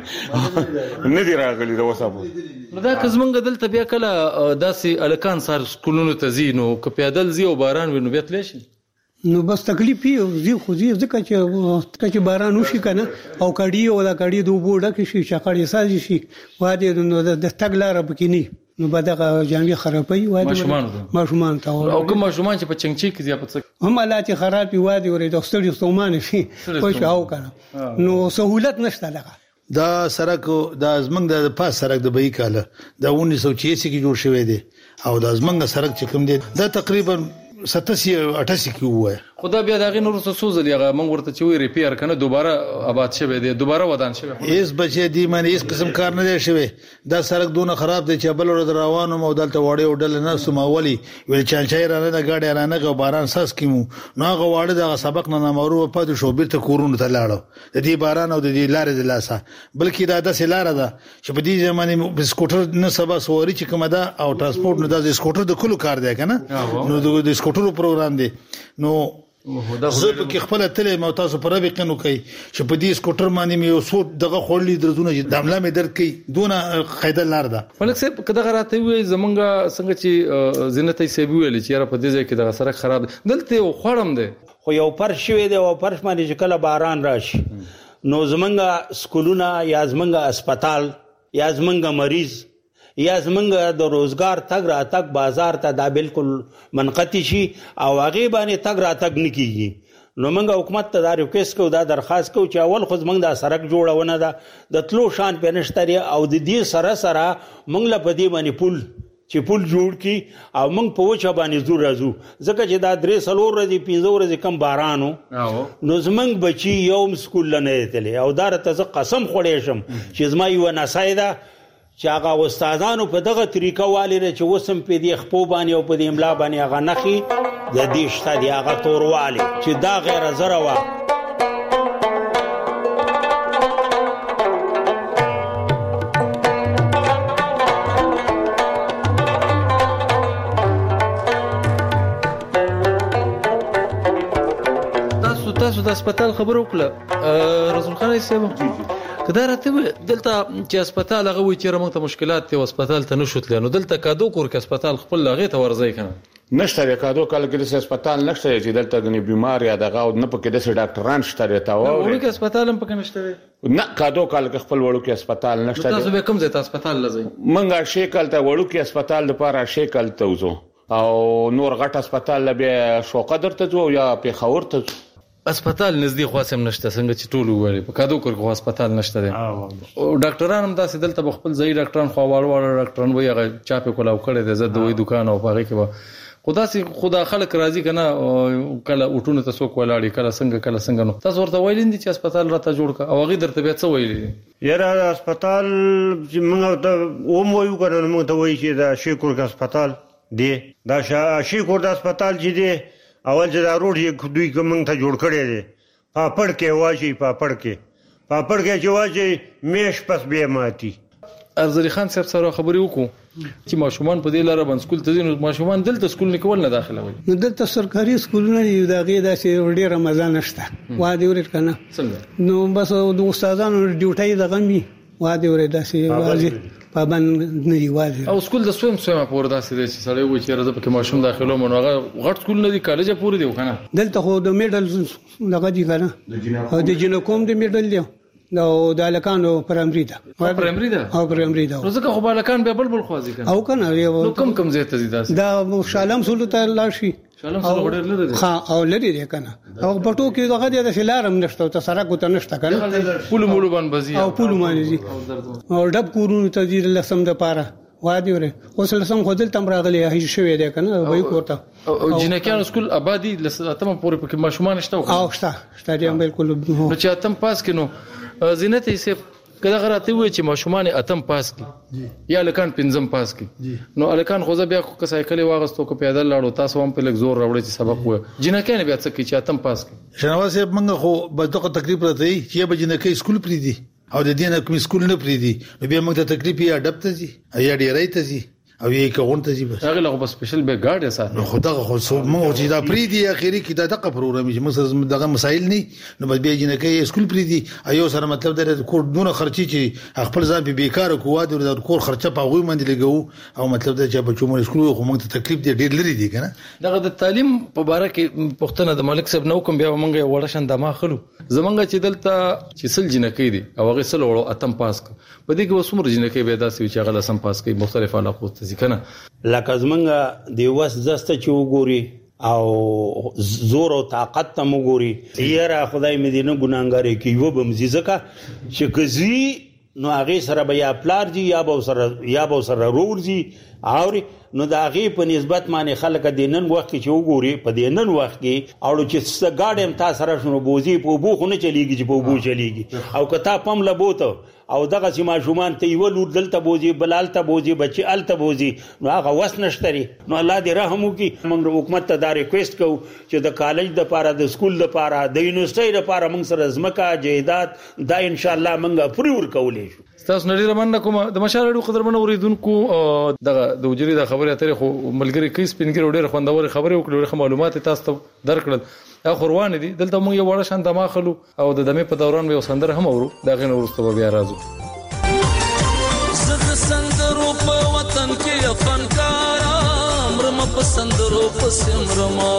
مالیان نه دي راغلي د وسابو نو دا کزمنګ دلته بیا کله داسې الکان سار سکولونو ته ځي نو که پیادل ځي او باران وي نو بیا تلی شي نو بس تکلیف یو زی خو زی ځکه چې چې باران وشي کنه او کډی او دا کډی د وبو ډک شي چاقړې سازي شي واده نو د تګ لار پکې نه نو بدغه جامې خرابوي واده ماشومان ماشومان ته او کوم ماشومان چې په چنګچي کې زیات څه هم حالات خراب واده ورې د ستړي ستومان شي خو شاو کنه نو سہولت نشته لګه دا سړک د ازمنګ د پاس سړک د بې کاله د انیس سو چھیاسی کې جوړ شوی دی او د ازمنګ سړک چې کوم دی دا تقریبا ستاسی اٹھاسی کې وای خدا بیا دغه نور څه سوزل یغه مونږ ورته چې وی ریپیر کنه دوباره آباد شوه دی دوباره ودان شوه هیڅ بچی دی معنی هیڅ قسم کار نه دی شوی دا سړک دونه خراب دی چې بل ور روانو مو دلته وړي وډل نه سماولي ویل چانچای رانه د گاډي رانه غو باران ساس کیمو نو غو واړه د سبق نه مورو په شو بیرته کورونو ته لاړو د دې باران او د دې لارې د لاسه بلکې دا د سلاره ده چې په دې زمانه په سکوټر نه سبا سوري چې کومه ده او ترانسپورت نه د سکوټر د کلو کار دی کنه نو د سکوټر پروګرام دی نو زه په کې خپل تلې مو تاسو پر ربقنو کوي چې په دې سکوټر باندې مې اوسو دغه خورلې درزونه چې داملا مې درک کوي دونه قاعده لار ده ملک صاحب کله غراته وي زمونږه څنګه چې زینت یې سیبي ویل چې را په دې ځای کې دغه سره خراب دلته خوړم دی خو یو فرش شوی دی او فرش باندې چې کله باران راشي نو زمونږه سکولونه یا زمونږه هسپتال یا زمونږه مریض یا زمونږ د روزګار تګ را تګ بازار ته دا بالکل منقطع شي او هغه باندې تګ را تګ نکېږي نو موږ حکومت ته دا ریکوست کوو دا درخواست کوو چې اول خو موږ دا سړک جوړونه ده د تلو شان په نشتري او د دې سره سره موږ له پدې باندې پول چې پول جوړ کی او موږ په وچه باندې زور راځو ځکه چې دا درې سلور ورځې پنځه ورځې کم بارانو نو زمونږ بچي یوم سکول نه تللی او دا ته قسم خوړې شم چې زما یو نصایده چې هغه استادانو په دغه طریقه والی چې وسم په دې خپو باندې او په دې املا باندې هغه نخي د دې شته دی هغه توروالی چې دا غیر زره وا تاسو تاسو د هسپتال خبرو کړه رسول خان صاحب کدا راته دلته چې هسپتال هغه وي چې موږ ته مشکلات ته هسپتال ته نشوت لنو دلته کادو کور کې هسپتال خپل لغه ته ورځي کنه نشته کادو کال کې د هسپتال نشته چې دلته غني بیمار یا دغه نه پکې د ډاکټران شته تا و وړو کې هسپتال هم پکې نشته نه کادو کال کې خپل وړو کې هسپتال نشته تاسو به کوم ځای ته هسپتال لځئ منګه شیکل ته وړو کې هسپتال لپاره شیکل ته وځو او نور غټ هسپتال لبه شوقه درته جو یا په خور ته هسپتال نزدیک خاصم نشته څنګه چې ټول وایي په کادو کور کې هسپتال نشته دی او ډاکټران هم داسې دلته خپل ځای ډاکټران خو واړ واړ ډاکټران وایي هغه چاپه کولاو کړي د زړه دوی دکان او هغه کې به خدا سي خدا خلک راضي کنه کله اوټونه ته څوک ولاړی کله څنګه کله څنګه نو تاسو ورته ویلین دي چې هسپتال راته جوړ کا او هغه درته بیا څه ویلي یاره هسپتال چې موږ ته اوم وایو کنه موږ ته وایي چې دا شیکور کا هسپتال دی دا شیکور د هسپتال چې دی اول چې دا روډ یې دوی کوم ته جوړ کړی دی پاپړ کې واچي پاپړ کې پاپړ کې چې واچي میش پس به ماتي ارزري خان صاحب سره خبرې وکړو چې ماشومان په دې لاره باندې سکول ته ځي ماشومان دلته سکول نه کول نه داخله وي نو دلته سرکاري سکولونه دي دا غي داسې ډېر رمضان نشته واده ورته کنه څنګه نو بس د استادانو ډیوټي دغه می واده ورته داسې واځي پابند نه دی واځي او سکول د سویم سویم پور داسې دي چې سړی وایي چې راځه پکې ماشوم داخلو مونږ غټ سکول نه دی کالج پور دی کنه دلته خو د میډل لغه دي کنه او د جنو کوم د میډل دی نو د الکانو پرایمري ده پرایمري ده او پرایمري ده نو ځکه خو بالکان به بلبل خوازي کنه او کنه نو کم کم زیات دي داسې دا شالم سولو ته لاشي شالم سولو ډېر لري دي ها او لري دي کنه او پټو کې دغه د فلارم نشته ته سره کو ته نشته کنه پول مول باندې بزي او پول باندې او ډب کورونو ته دي لسم د پاره وادي وره اوس لسم خو دل تم راغلي هي شوې ده کنه وای کوته او جنکیان سکول آبادی لساتم پورې پکې ماشومان شته او شته شته بالکل نو چې اتم پاس کینو زینت یې سه کله غراته وي چې ماشومان اتم پاس کی یا الکان پنځم پاس کی نو الکان خو بیا کو سایکل واغستو کو پیدل لاړو تاسو هم په لګ زور راوړی چې سبق و جنکیان بیا څه کی چې اتم پاس کی شنواز صاحب موږ خو به دغه تکلیف راځي چې به جنکې سکول پری دي او د دې نه کوم سکول نه پری دي نو بیا موږ ته تکلیف یا ډب ته دي یا ډیرای ته دي او یې کوون ته جيبه هغه له سپیشل به ګارډ سره نو خدای خو سو مو چې دا پری دی اخیری کې دا دغه پروګرام چې موږ دغه مسایل نه نو بس به جنہ کې اسکول پری دی ایو سره مطلب د کور دونه خرچي چې خپل ځان په بیکاره کوه د کور خرچه په غوي باندې لګو او مطلب دا چې بچو مو اسکول خو موږ ته تکلیف دی ډیر لري دی کنه دغه د تعلیم په باره کې پښتنه د ملک صاحب نو کوم بیا موږ وړه شان دما خلو زمونږ چې دلته چې سل جنہ کې دي او هغه سل وړو اتم پاس په دې کې وسمر جنہ کې به داسې چې هغه سم پاس کې مختلف علاقو ته ځي کنه لکه زمونږ دی وس زسته چې وګوري او زور او طاقت ته وګوري یاره خدای مې دې نه ګناګارې کې یو بم زیزکه چې کزي نو هغه سره بیا پلار جی یا به سره یا به سره رور جی اوري نو دا هغه په نسبت باندې خلک د نن وخت کې وګوري په دې نن وخت کې او چې ستګاډم تاسو سره شنو بوزي په بو خو نه چلیږي چې په بو چلیږي او کته پم لبوته او دغه سیما شومان ته یو لور دلته بوزي بلال ته بوزي بچي ال ته بوزي نو هغه وس نشتري نو الله دې رحم وکي موږ حکومت ته دا ریکوست کوو چې د کالج د پاره د سکول د پاره د یونیورسيټي د پاره موږ سره زمکا جیدات دا ان شاء الله موږ پرور کولې شو تاسو نړۍ رمن کوم د مشالړو قدرمن اوریدونکو دغه د وجري د خبره اترې خو ملګری کیس پینګر ډېر خوندور خبره وکړه معلومات تاسو ته درکړل دا خوروان دي دلته موږ یو وړه شان دما خلو او د دمه په دوران یو سندر هم اورو دا غن ورسته بیا راځو زد سندرو په وطن کې فنکار امر م په سندرو په سمرما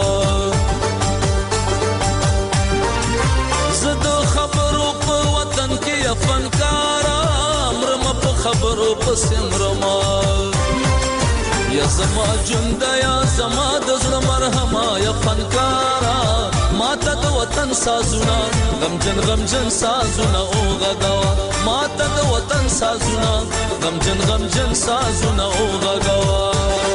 زد خبرو په وطن کې فنکار امر م په خبرو په سمرما یا زما جند یا زما د زړه مرهما یا فنکارا ماته د وطن سازونه غمجن غمجن سازونه او غغوا ماته د وطن سازونه غمجن غمجن سازونه او غغوا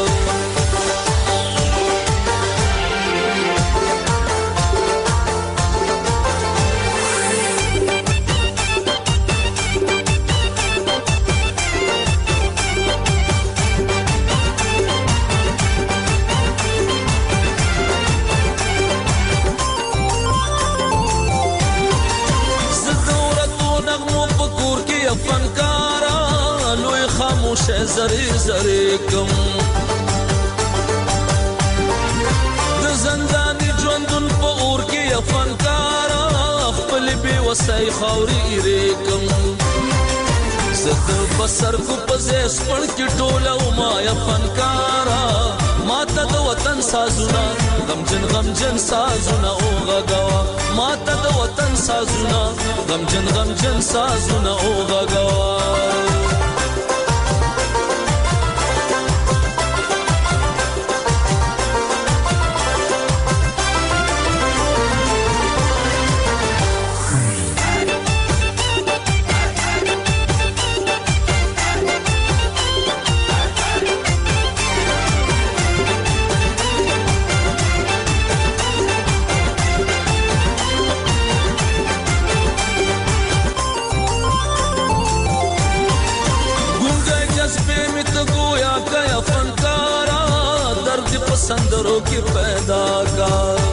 فنکارا لوی خاموش زری زری کم د زندانی ژوندون په اور کې فنکارا خپل به وسای خوري ریکم زت بسر کو پزیس پړ کې ټوله ما یا فنکارا ماته د وطن سازونه غمجن غمجن سازونه او غغوا ماته د وطن سازونه غمجن غمجن سازونه او غغوا سندرو کی پیدا کا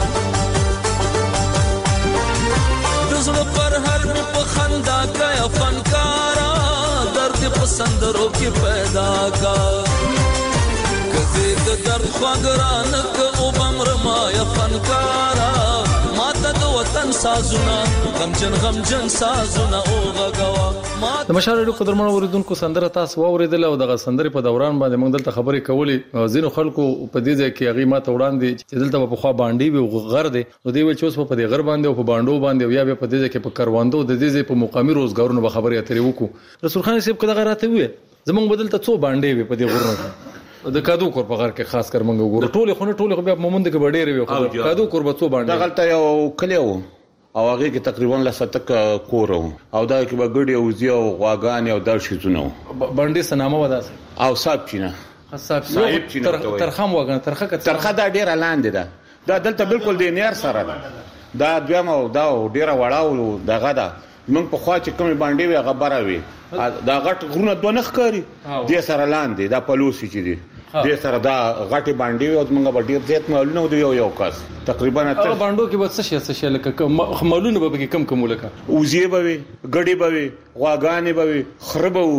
دزړه پر هر می په خندا کا فنکارا درد په سندرو کی پیدا کا کدی د درد خواګران ک او بمر ما یا فنکارا ماته د وطن سازونه غمجن غمجن سازونه او غغوا د مشالړو قدرمن اوریدونکو سندره تاسو اوریدل او دغه سندره په دوران باندې موږ دلته خبرې کولې زینو خلکو په دې ځای کې هغه ماته وړاندې چې دلته په خوا باندې وي غر دي نو دی ویل چې اوس په دې غر باندې او په باندې باندې یا په دې ځای کې په کارواندو د دې ځای په مقامي روزګارونو به خبرې اترې وکړو رسول خان صاحب کله راته وي زمونږ بدلته څو باندې وي په دې غرونو د کادو کور په غر کې خاص کر منګو ګور ټوله خونه ټوله بیا مومند کې ډېر وي کادو کور په څو باندې دغلته یو کلیو او هغه کې تقریبا لساتک کور او دا کې به ګډي او زیو غواګان او دل شیزونه باندې سنامه وداس او صاحب چینه صاحب صاحب چینه ترخم وګن ترخه کته ترخه دا ډیره لاندې ده دا دلته بالکل د نیر سره ده دا دویم او دا ډیره وړاو دغه ده موږ په خوا چې کوم باندې وي غبره وي دا غټ غرونه دوه نخ کاری د سره لاندې دا پلوسی چې دي د سره دا غټي باندې او موږ به ډیر زیات مالونه ودی یو یو کس تقریبا تر باندې کې به څه شي څه شي لکه مالونه به کې کم کم لکه اوزی به وي ګډي به وي غواګانې به وي خربو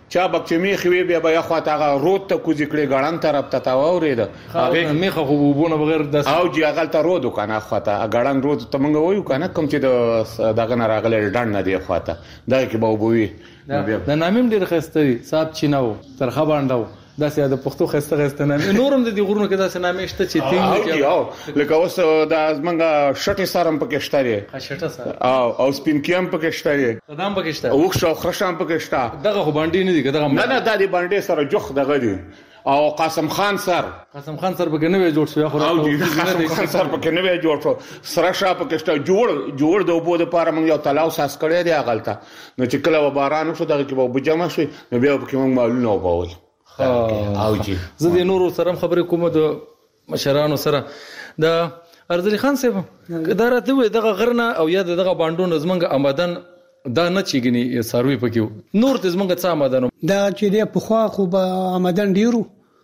چا بچ میخ وی بیا بیا خواته هغه رود ته کوزی کړي غړن طرف ته تاورید هغه میخه خو وبونه بغیر د او جی هغه ته رود کنه خواته غړن رود ته مونږ وایو کنه کوم چې دغه نه راغلی ډنډ نه دی خواته دا کې به وبوي د نامیم ډیر خسته صاحب چیناو ترخه باندې دا سه د پښتو خسته خسته نامې نورم د دې غرونو کې دا سه نامې شته چې تین کې لکه اوس د منګه شټي سارم پکې شته دی شټه سره او او سپین کیم پکې شته دی قدم پکې شته او خو خرشام پکې شته دغه خو باندې نه دی دغه نه نه د دې باندې سره جوخ دغه دی او قاسم خان سر قاسم خان سر پکې نه وی جوړ شو خو قاسم خان سر پکې نه وی جوړ شو سره شا پکې شته جوړ جوړ د وبو د پاره موږ یو تلاو ساس کړی دی غلطه نو چې کله و باران شو دغه کې به جمع شي نو بیا پکې موږ معلومه وبول او جی زه د نورو سره خبرې کوم د مشرانو سره د ارزلی خان صاحب دا راته وي دغه غرنه او یا دغه باندو نظمنګ آمدن دا نه چېګنی ساروي پکې نور د زمنګ څه آمدن دا چې د پخوا خو به آمدن ډیرو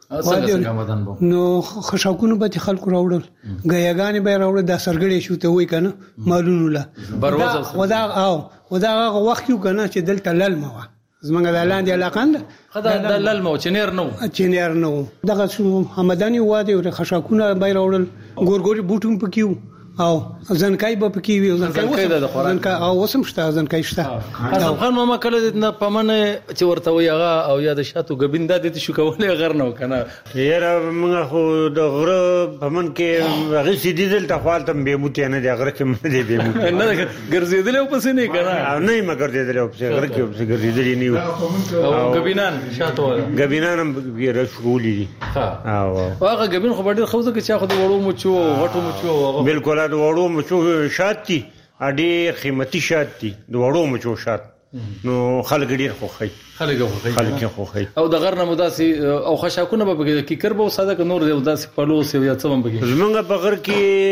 نو خشاکونو به خلکو راوړل غیاګانې به راوړل د سرګړې شو ته وای کنه مالونو لا ودا او ودا هغه وخت یو کنه چې دلته لل مو زمونږ د لاندې علاقه ده خدای د لل مو چنیر نو چنیر نو دغه شو همداني واده او خشاکونه به راوړل ګورګوري بوټون پکيو او ځنکای به پکې وي ځنکای د ځنکای او وسم شته ځنکای شته قاسم خان ماما کله د پمنه چې ورته وي هغه او یا د شاتو غبیندا د شو کولې غر نو کنه یاره موږ خو د غره پمن کې هغه سیدی دل تخوال تم به موته نه د غره کې مده دی به نه ګرځیدل او پسې نه کنه نه مګر دی او پسې غره کې پسې ګرځیدل نه او غبینان شاتو غبینان هم رشغولي دي او هغه غبین خو ډیر خوځه کې چې خو د وړو مچو غټو مچو بالکل د وړو مچو شات دي اډي قیمتي شات دي د وړو مچو شات نو خلک ډیر خوخي خلک خوخي خلک خوخي او د غرنه مداسي او خشاکونه به کې کیکر به ساده ک نور د داسي پلوس یا څه هم بګي زمونږ په غر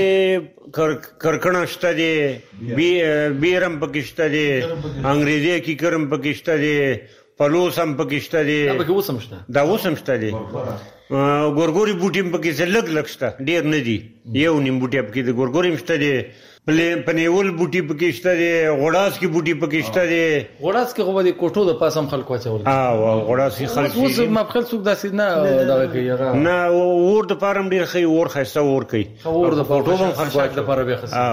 کې کرکڼه شته دي بي بیرم پکشته دي انګريزي کیکرم پکشته دي پلوس هم پکشته دي دا به وسم شته دا وسم شته دي ګورګوري بوټیم پکې څه لګ لګ شته ډیر نه دي یو نیم بوټي پکې د ګورګوري مشته دي پنیول بوټي پکې شته دي غوډاس کې بوټي پکې شته دي غوډاس کې خو د کوټو د پاسم خلکو اچول اه غوډاس کې خلک اوس ما خپل څوک داسې نه دا کوي نه ور د پارم ډیر خي ور خسته ور کوي ور د فوټو هم خلکو د پاره به خسته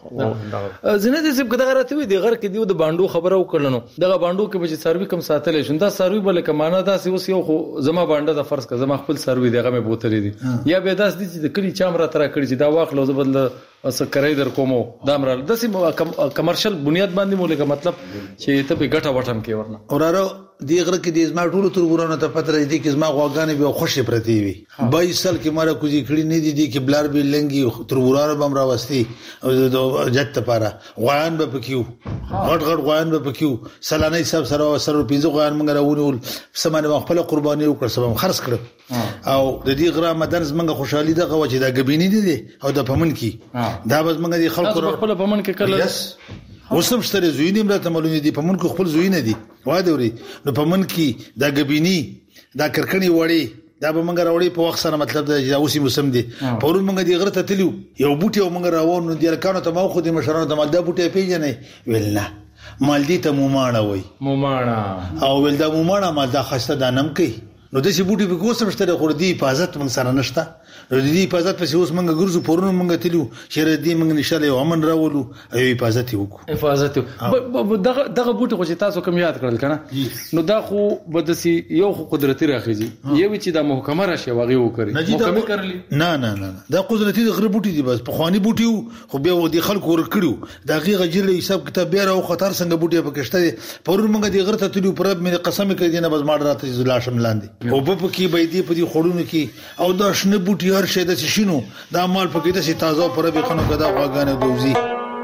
اه زنه دې سب کده غراته وي د غر کې دیو د باندو خبره وکړلنو دغه باندو کې به سروي کم ساتل شي دا سروي بل کمانه دا سی اوس یو خو زما باندې د فرض ک زما خپل سروي دغه مې بوتلې دي یا به داس دي چې د کلی چامره تر کړی چې دا واخلو زبل اس کرای در کومو دا امر د سیم کمرشل بنیاد باندې مولګه مطلب چې ته په ګټه وټم کې ورنه اوراره دی غره کې د ازما ټولو تر ورونه ته پتر دي کې ازما غواګانې به خوشي پرتی وي بای سال کې ماره کوزي کړی نه دي کې بلار به لنګي تر وراره بم راوستي او جت پاره غوان به پکيو غټ غټ غوان به پکيو سلانه حساب سره سره پینځه غوان موږ راوونول سمانه خپل قرباني وکړ سبم خرڅ کړ او د دې غره مدن زمنګ خوشحالي دغه وجه دا غبيني دي او د پمن کې دا بس موږ دي خلکو خپل پمن کې کړل وسم شتره زوینې مرته معلومه دي پمن کو خپل زوینه دي واده وري نو پمن کې دا غبيني دا کرکنی وړي دا به موږ راوړي په وخت سره مطلب دا اوسې موسم دي پرون موږ دي غره ته تلو یو بوټي او موږ راوون نو د لکانو ته مو خو د مشرانو ته ماده بوټي پیژنې ویلنا مال دي ته مومانه وای مومانه او ول دا مومانه مال دا خسته دانم کوي نو د سی بوټي په کوسم شته خو دې حفاظت موږ سره نشته نو دې حفاظت په اوس موږ ګرځو پورونو موږ تلو شهر دې موږ نشاله یو امن راولو ایو حفاظت وکړو حفاظت دغه دغه بوټي خو چې تاسو کوم یاد کړل کنه نو دا خو بدسي یو خو قدرتي راخیږي یو چې د محکمه راشي واغې وکړي محکمه کړلی نه نه نه دا قدرتي د غره بوټي دي بس په خواني بوټي خو بیا ودي خلکو ور کړو دا غي غجل حساب کتاب بیا راو خطر څنګه بوټي پکشته پورون موږ دې غره ته تلو پر مې قسم کوي نه بس ماډ راته زلاشم لاندې او په کې به دې په دې خړونو کې او دا شنه بوټي هر شي د شینو دا مال پکې د سي تازه پر به خنو کدا واغانه دوزي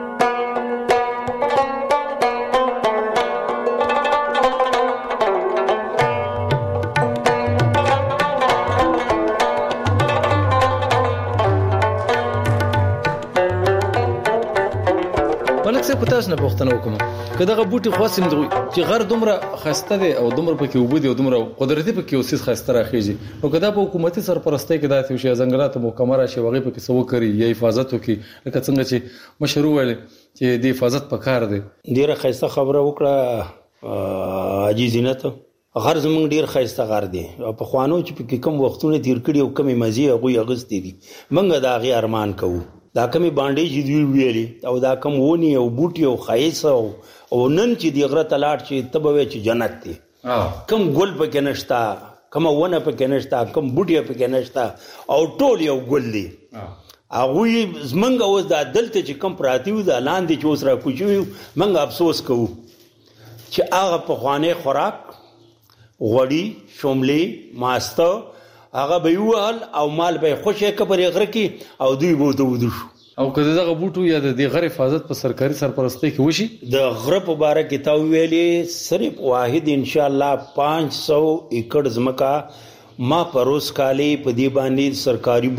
پتاس نه پوښتنه وکم کداغه بوټي خاصم دی چې غر دومره خسته دي او دومره پکې وبدي او دومره قدرتي پکې اوسې خسته راخیږي نو کدا په حکومتي سرپرستۍ کې داسې شي ځنګلات محکمه راشي وغه پکې سو کوي یا حفاظت وکي لکه څنګه چې مشروع ویل چې د حفاظت پکار دي ډیره خسته خبره وکړه عاجزینه غر زمونږ ډیر ښایسته غر دی او په خوانو چې پکې کم وختونه تیر کړي او کمې مزې هغوی اغوستې دي موږ د هغې ارمان کوو دا کمې بانډې چې دوی ویلې او دا کم ونې او بوټي او ښایسته او نن چې دې غره ته لاړ چې ته به وایې چې جنت دی کم ګل پکې نشته کومه ونه پکې نشته کوم بوټی پکې نشته او ټول یو ګل دی هغوی زمونږ اوس دا دلته چې کم پراته وو دا لاندې چې اوس راکوچي وو موږ افسوس کوو چې هغه پخوانی خوراک غوړي شوملې ماسته هغه به ووهل او مال به یې خوشی که پرې غره کې او دوی به ورته وده شو او که دغه بوټو یا د دې غر حفاظت په سرکاري سرپرستۍ کې وشي د غره په باره کې تا وویلې صرف واحد انشاءالله پانچ سو ایکړ ځمکه ما پروس کالې په دې باندې سرکاري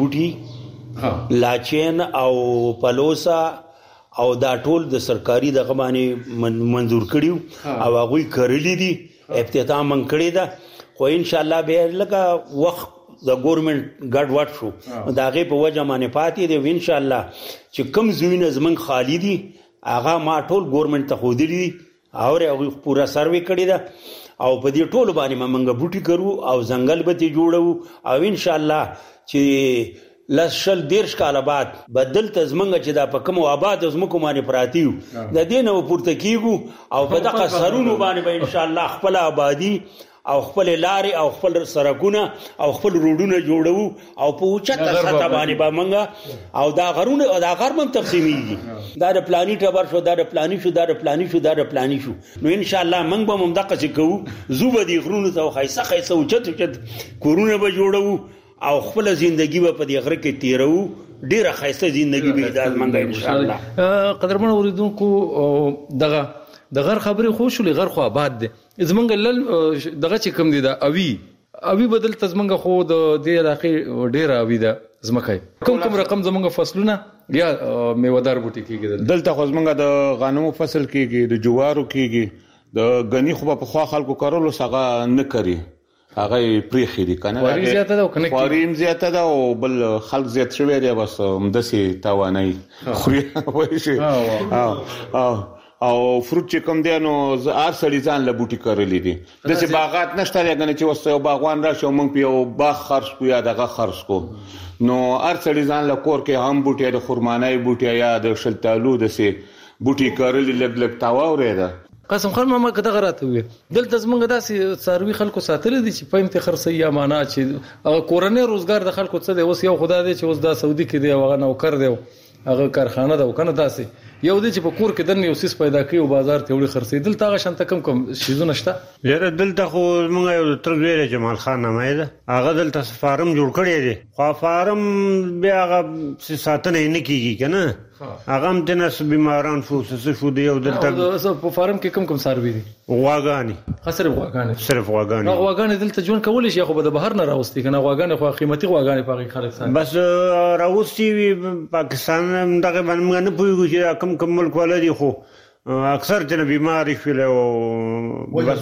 بوټي لاچین او پلوسا او دا ټول د سرکاري دغه باندې منظور کړیو او هغوی کرلی دي افتتاح من کړی ده خو انشاءالله بیا لکه وخت د ګورنمنت ګډ وډ شو د هغې په وجه باندې پاتې دی انشاءالله چې کوم ځایونه زموږ خالي دي هغه ما ټول ګورنمنت ته ښودلي دي او هغوی پوره سروې کړې ده او په دې ټولو باندې به موږ بوټي کرو او ځنګل به ترې جوړوو او انشاءالله چې لس شل دیرش کاله بعد به دلته زمونږ چې دا په کومو آبادو ځمکو باندې پراته یو د دې نه به پورته کیږو او په دغه سرونو باندې به انشاءالله خپله آبادي او خپل لارې او خپل سرکونه او خپل روډونه جوړو او په اوچته سطح باندې به موږ او دا غرونه او دا غر هم تقسیمیږي دا د پلاني ټبر شو دا د پلاني شو دا د پلاني شو دا د پلاني شو نو انشاءالله موږ به هم دقسې کوو زو به دې غرونو ته ښایسته ښایسته اوچت اوچت کورونه به جوړو او خپل زندگی به په دې غره کې تیرو ډیره ښایسته زندگی به دا موږ انشاءالله قدرمن اوریدونکو دغه د غر خبرې خو شولې غر خو آباد دی زمونږ لل دغه چې کوم دی دا اوی اوی بدل تزمنګ خو د دې علاقې ډیره اوی ده زمکه کوم کوم رقم زمونږ فصلونه یا میوهدار بوټي کېږي دلته خو زمونږ د غنمو فصل کېږي د جوارو کېږي د غنی خو په خوا خلکو کارولو څنګه نه کوي هغه پریخي دي کنه خواري زیاته ده کنه خواري زیاته ده او بل خلک زیات شوی دی بس همدسي توانای خوري وای شي او او فروټ چې کوم دی نو زار سړي ځان له بوټي کړلې دي د څه باغات نشته لګنه چې وسته یو باغوان راشي مونږ په یو باغ خرڅ کو یا دغه خرڅ کو نو هر سړي ځان له کور کې هم بوټي د خرمانای بوټي یا د شلتالو د سي بوټي کړلې لګ لګ تاوره ده قسم خان ماما کته غراته وي دلته زمونږ داسې ساروي خلکو ساتل دي چې پېم ته خرڅي یا معنا چې کورنۍ روزګار د خلکو څه دی اوس یو خدای دی چې اوس دا سعودي کې دی هغه نوکر دی هغه کارخانه ده کنه داسې یو دی چې په کور کې دنه یو سیس پیدا کوي او بازار ته وړي خرڅي دلته هغه شانته کم کم شیزونه شته یاره دلته خو موږ یو تر ویل جمال خان نامه ده هغه دلته فارم جوړ کړی دی خو فارم بیا هغه ساتنه نه کیږي کنه هغه هم تنس بیماران شو څه شو دی او دلته په فارم کې کم کم ساروي دي غواګانی خسر غواګانی صرف غواګانی غواګانی دلته جون کول شي خو به د بهر نه راوستي کنه غواګانی خو قیمتي غواګانی په خلک سره بس راوستي پاکستان دغه باندې نه پوهیږي چې کم کم ملک ولدي خو اکثر جن بیماری شول او بس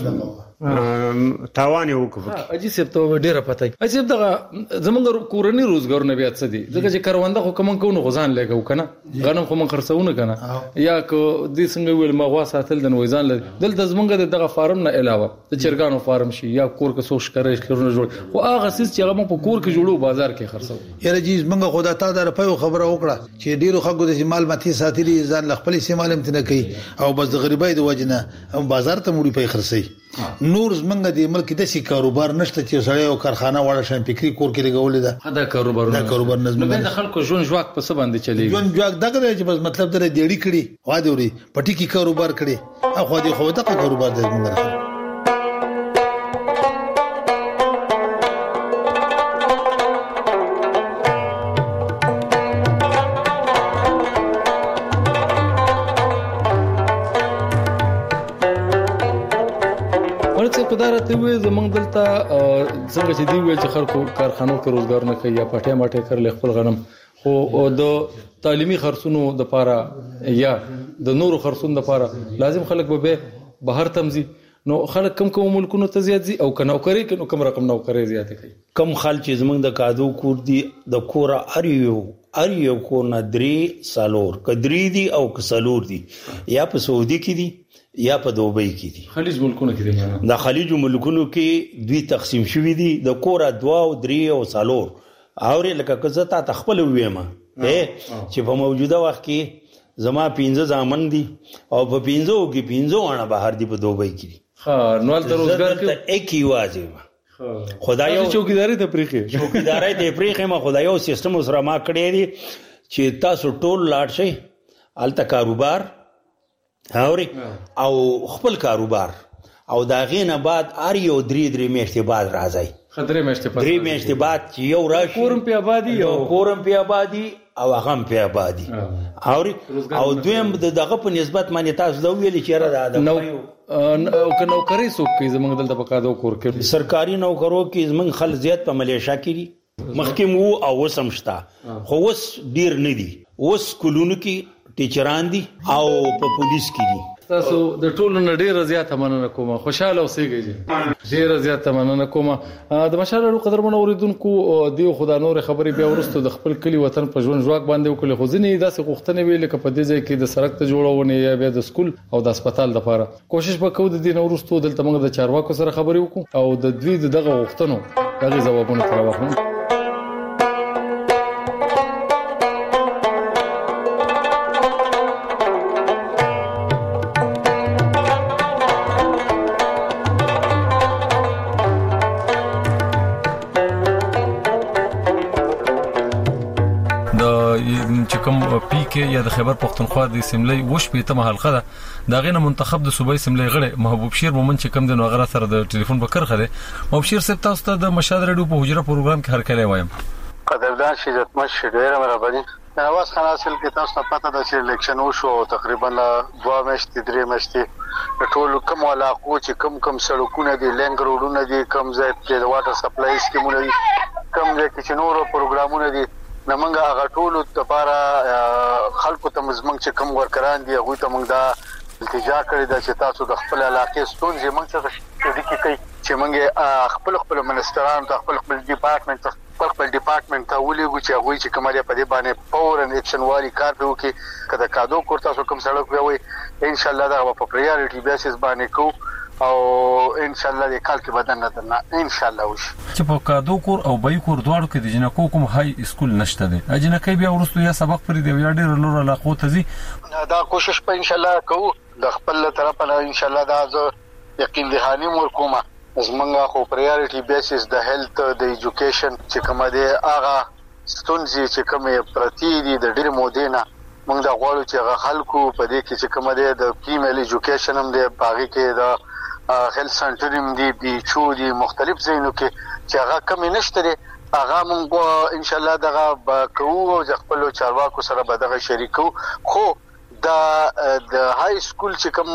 تاوان یو وکړ اجي سپ ته ډیره پته اجي سپ دغه زمونږ کورنۍ روزګار نه بیا څه دي ځکه چې کرونده خو کوم کو نه غزان لګو کنه غنم خو من خرڅونه کنه یا کو دې څنګه ویل مغوا ساتل د نویزان لږ دلته زمونږ دغه فارم نه علاوه د چرګانو فارم شي یا کور کې سوش کرے کورونه جوړ او هغه سیس چې هغه په کور کې جوړو بازار کې خرڅو یره جی زمونږ خدا تا در په خبره وکړه چې ډیرو خلکو د مال ماتي ساتلي ځان خپل سیمال امتنه کوي او بس د غریبای د وجنه هم بازار ته موړي په خرڅي نور زمنګ د ملک د سی کاروبار نشته چې سړی او کارخانه واړه شان فکری کور کې لګولې ده دا کاروبارونه دا کاروبار نظم د خلکو ژوند ژواک په څه باندې چلیږي ژوند ژواک دا کوي چې بس مطلب درې دیړی کړي وا دی وري پټی کې کاروبار کړي اخو دې خو دا کاروبار دی موږ ته وې زمنګ دلته څنګه چې دی ویل چې خلکو کارخانو کې روزګار نه کوي یا پټه ماټه کړل خپل غنم خو د تعلیمي خرڅونو د پاره یا د نورو خرڅونو د پاره لازم خلک به بهر تمزي نو خلک کم کوم ملکونو ته زیات دي او کنه کوي کنه کم رقم نو کوي زیات کوي کم خل چې زمنګ د کادو کور دي د کور اریو اریو کو ندري سالور کدري دي او کسالور دي یا په سعودي کې دي یا په دوبۍ کې دي. خلیج ملکونو کې دي. د خلیج ملکونو کې دوی تقسیم شوي دي د کور دوا او درې او څلور اوري لکه که زه تا خپل وېما چې په موجوده وخت کې زما پنځه ځامن دي او په پنځو کې پنځو اړه بهر دي په دوبۍ کې. ها نو تر روزګار کې اکی واجب خدایو چوکیداری ته پریخه چوکیداری ته پریخه ما خدایو سیستم سره ما کړی دي چې تاسو ټول لاړ شئ الته کاروبار اوري او خپل کاروبار او دا غینه بعد ار یو درې درې میاشتې بعد راځي. خطرې میاشتې بعد درې میاشتې بعد چې یو راشي کورم په آبادی او کورم په آبادی او هغه په آبادی اوري او دویم دغه په نسبت باندې تاسو دا ویلي چې را ده نو او که نوکری څوک کوي زمونږ دلته په کادو کور کې سرکاري نوکرو کې زمونږ خل زیات په ملیشا کې دي مخکې مو او وسمشتا خو وس ډیر نه دي. وس کولونو کې ټیچران دي او په پولیس کې دي. تاسو د ټولو نه ډیره زیاته مننه کوم. خوشاله اوسئ جی ډیره زیاته مننه کوم. د مشالو قدرمن اوریدونکو دیو خدا نور خبري بیا ورسته د خپل کلی وطن په ژوند ژواک باندې وکړي خو ځنې داسې غوښتنې ویل ک په دې ځای کې د سړک ته جوړونه یا بیا د سکول او د هسپتال لپاره کوشش وکړو د دین ورسته دلته موږ د چارواکو سره خبري وکړو او د دوی دغه غوښتنو دغه ځوابونه تر واخلو. چې کوم پی کې یا د خیبر پختونخوا د سیملې وش په تمه حلقه ده دا غینه منتخب د صوبې سیملې غړي محبوب شیر مومن چې کوم د نوغره سره د ټلیفون په کرخه ده. محبوب شیر صاحب تاسو ته د مشاد رادیو په حجره پروګرام کې هر کله وایم. قدردان شي عزتمن شي ډیره مهرباني. نواز خان اصل کې تاسو ته پته ده چې الیکشن وشو تقریبا دوه میاشتې درې میاشتې ټول کوم علاقو چې کوم کوم سړکونه دي لنګ روډونه دي کوم ځای کې د واټر سپلای سکیمونه دي کوم ځای کې چې نورو پروګرامونه دي نمنګ هغه ټول لپاره خلکو ته مزمن چې کوم ورکران دي هغه ته موږ دا التجا کړی دا چې تاسو د خپل علاقې ستونزې موږ څه د کوي چې موږ خپل خپل منستران ته خپل خپل ډپارټمنټ خپل خپل ډپارټمنټ ته ولېږو چې هغه چې کومه په دې باندې فورن اکشن والی کار به وکړي کله کادو کور تاسو کوم سړک وي ان شاء الله دا په پریورټي بیسس باندې کو او ان شاء الله د کال کې بدن نه درنه ان شاء الله وش چې په کادو کور او بای کور دواړو کې د جنکو کوم های سکول نشته دي اجنکې بیا ورستو یا سبق پرې دی یا ډېر لور علاقو ته زی دا کوشش په ان شاء الله کوو د خپل طرف نه ان شاء الله دا زه یقین دهانی مور کومه زمونږه خو پریورټي بیسس د هیلث د ایجوکیشن چې کومه دی هغه ستونزې چې کومه پرتی دي د ډېر مودینا موږ دا غواړو چې هغه خلکو په دې کې چې کومه دی د فیمیل ایجوکیشن هم دی باغی کې د هیلث سنټر هم دی بیچو دی مختلف ځایونو کې چې هغه کم نشته دی هغه موږ ان شاء الله دغه کوو او خپل چارواکو سره به دغه شریکو خو دا د های سکول چې کوم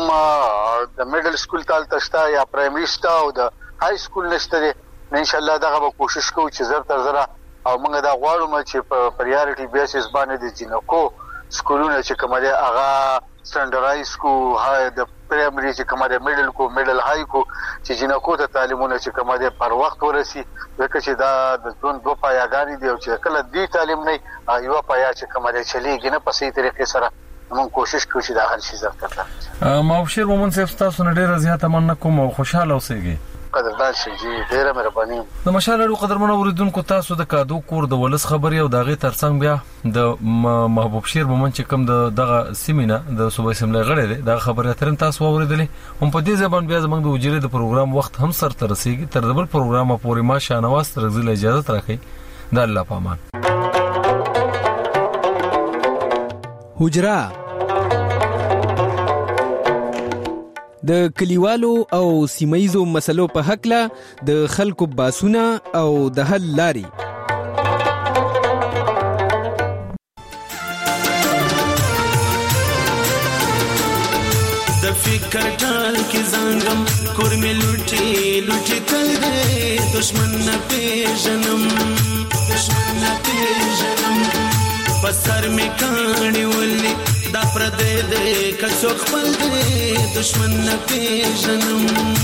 د میډل سکول تال تشتا یا پرایمري ستا او د های سکول نشته دی ان شاء الله دغه به کوشش کوو چې زر تر زر او موږ دا غواړو چې په پریورټي بیسس باندې د جنکو سکولونه چې کومه دی هغه سټانډرایز کو های د پرایمري چې کومه دی میډل کو میډل های کو چې جنکو ته تعلیمونه چې کومه دی پر وخت ورسي ځکه چې دا د ژوند دوه پایاګانې دي او چې کله دی تعلیم نه یو پایا چې کومه دی چلیږي نه په صحیح طریقې سره موږ کوشش کوو چې دا هر شي زر کړه. مابشر مومن صاحب تاسو نه ډیره زیاته مننه کوم او خوشاله اوسئ. قدردان شي جی ډیره مهرباني. د مشالو قدرمن اوریدونکو تاسو د کادو کور د ولس خبري او دغه ترڅنګ بیا د محبوب شیر مومن چې کوم دغه سیمینه د صوبې سیملې غړي دي دا خبره ترن تاسو اوریدلې هم په دې ځبان بیا زموږ د وجره د پروګرام وخت هم سر تر رسیدي تر دبل پروګرام پورې ما شانواز تر زله اجازه راکړي د الله پامان. حجرا د کلیوالو او سیمایزو مسلو په حق له د خلکو باسونه او د حل لاري د فکر ټال کې زنګم کور مې لوټي لوټي تل دې دشمن نه پیژنم دشمن نه پیژنم پسر مې کاڼي ولې دا پردې دې کڅو خپل دې دشمن نه پیژنم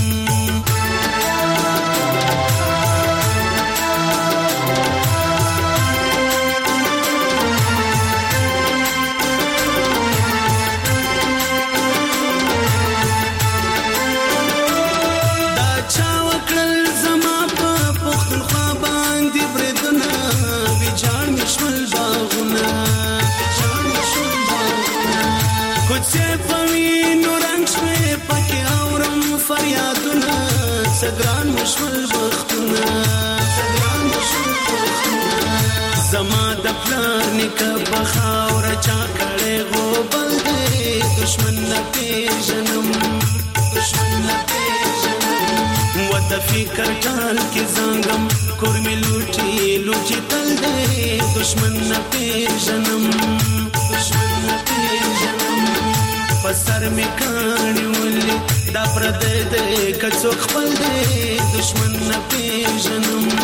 ګران مشول وختونه ګران مشول وختونه زما د پلار نیکه بخاور چا کړي غو بل دې دشمن نه پیژنم دشمن نه پیژنم و د فکر ټال کې زنګم کور می لوټي لوټي تل دې دشمن نه پیژنم دشمن نه پیژنم پسر می کاڼي ولې دا پر دې دې کڅو خپل دې دشمن نه پیژنم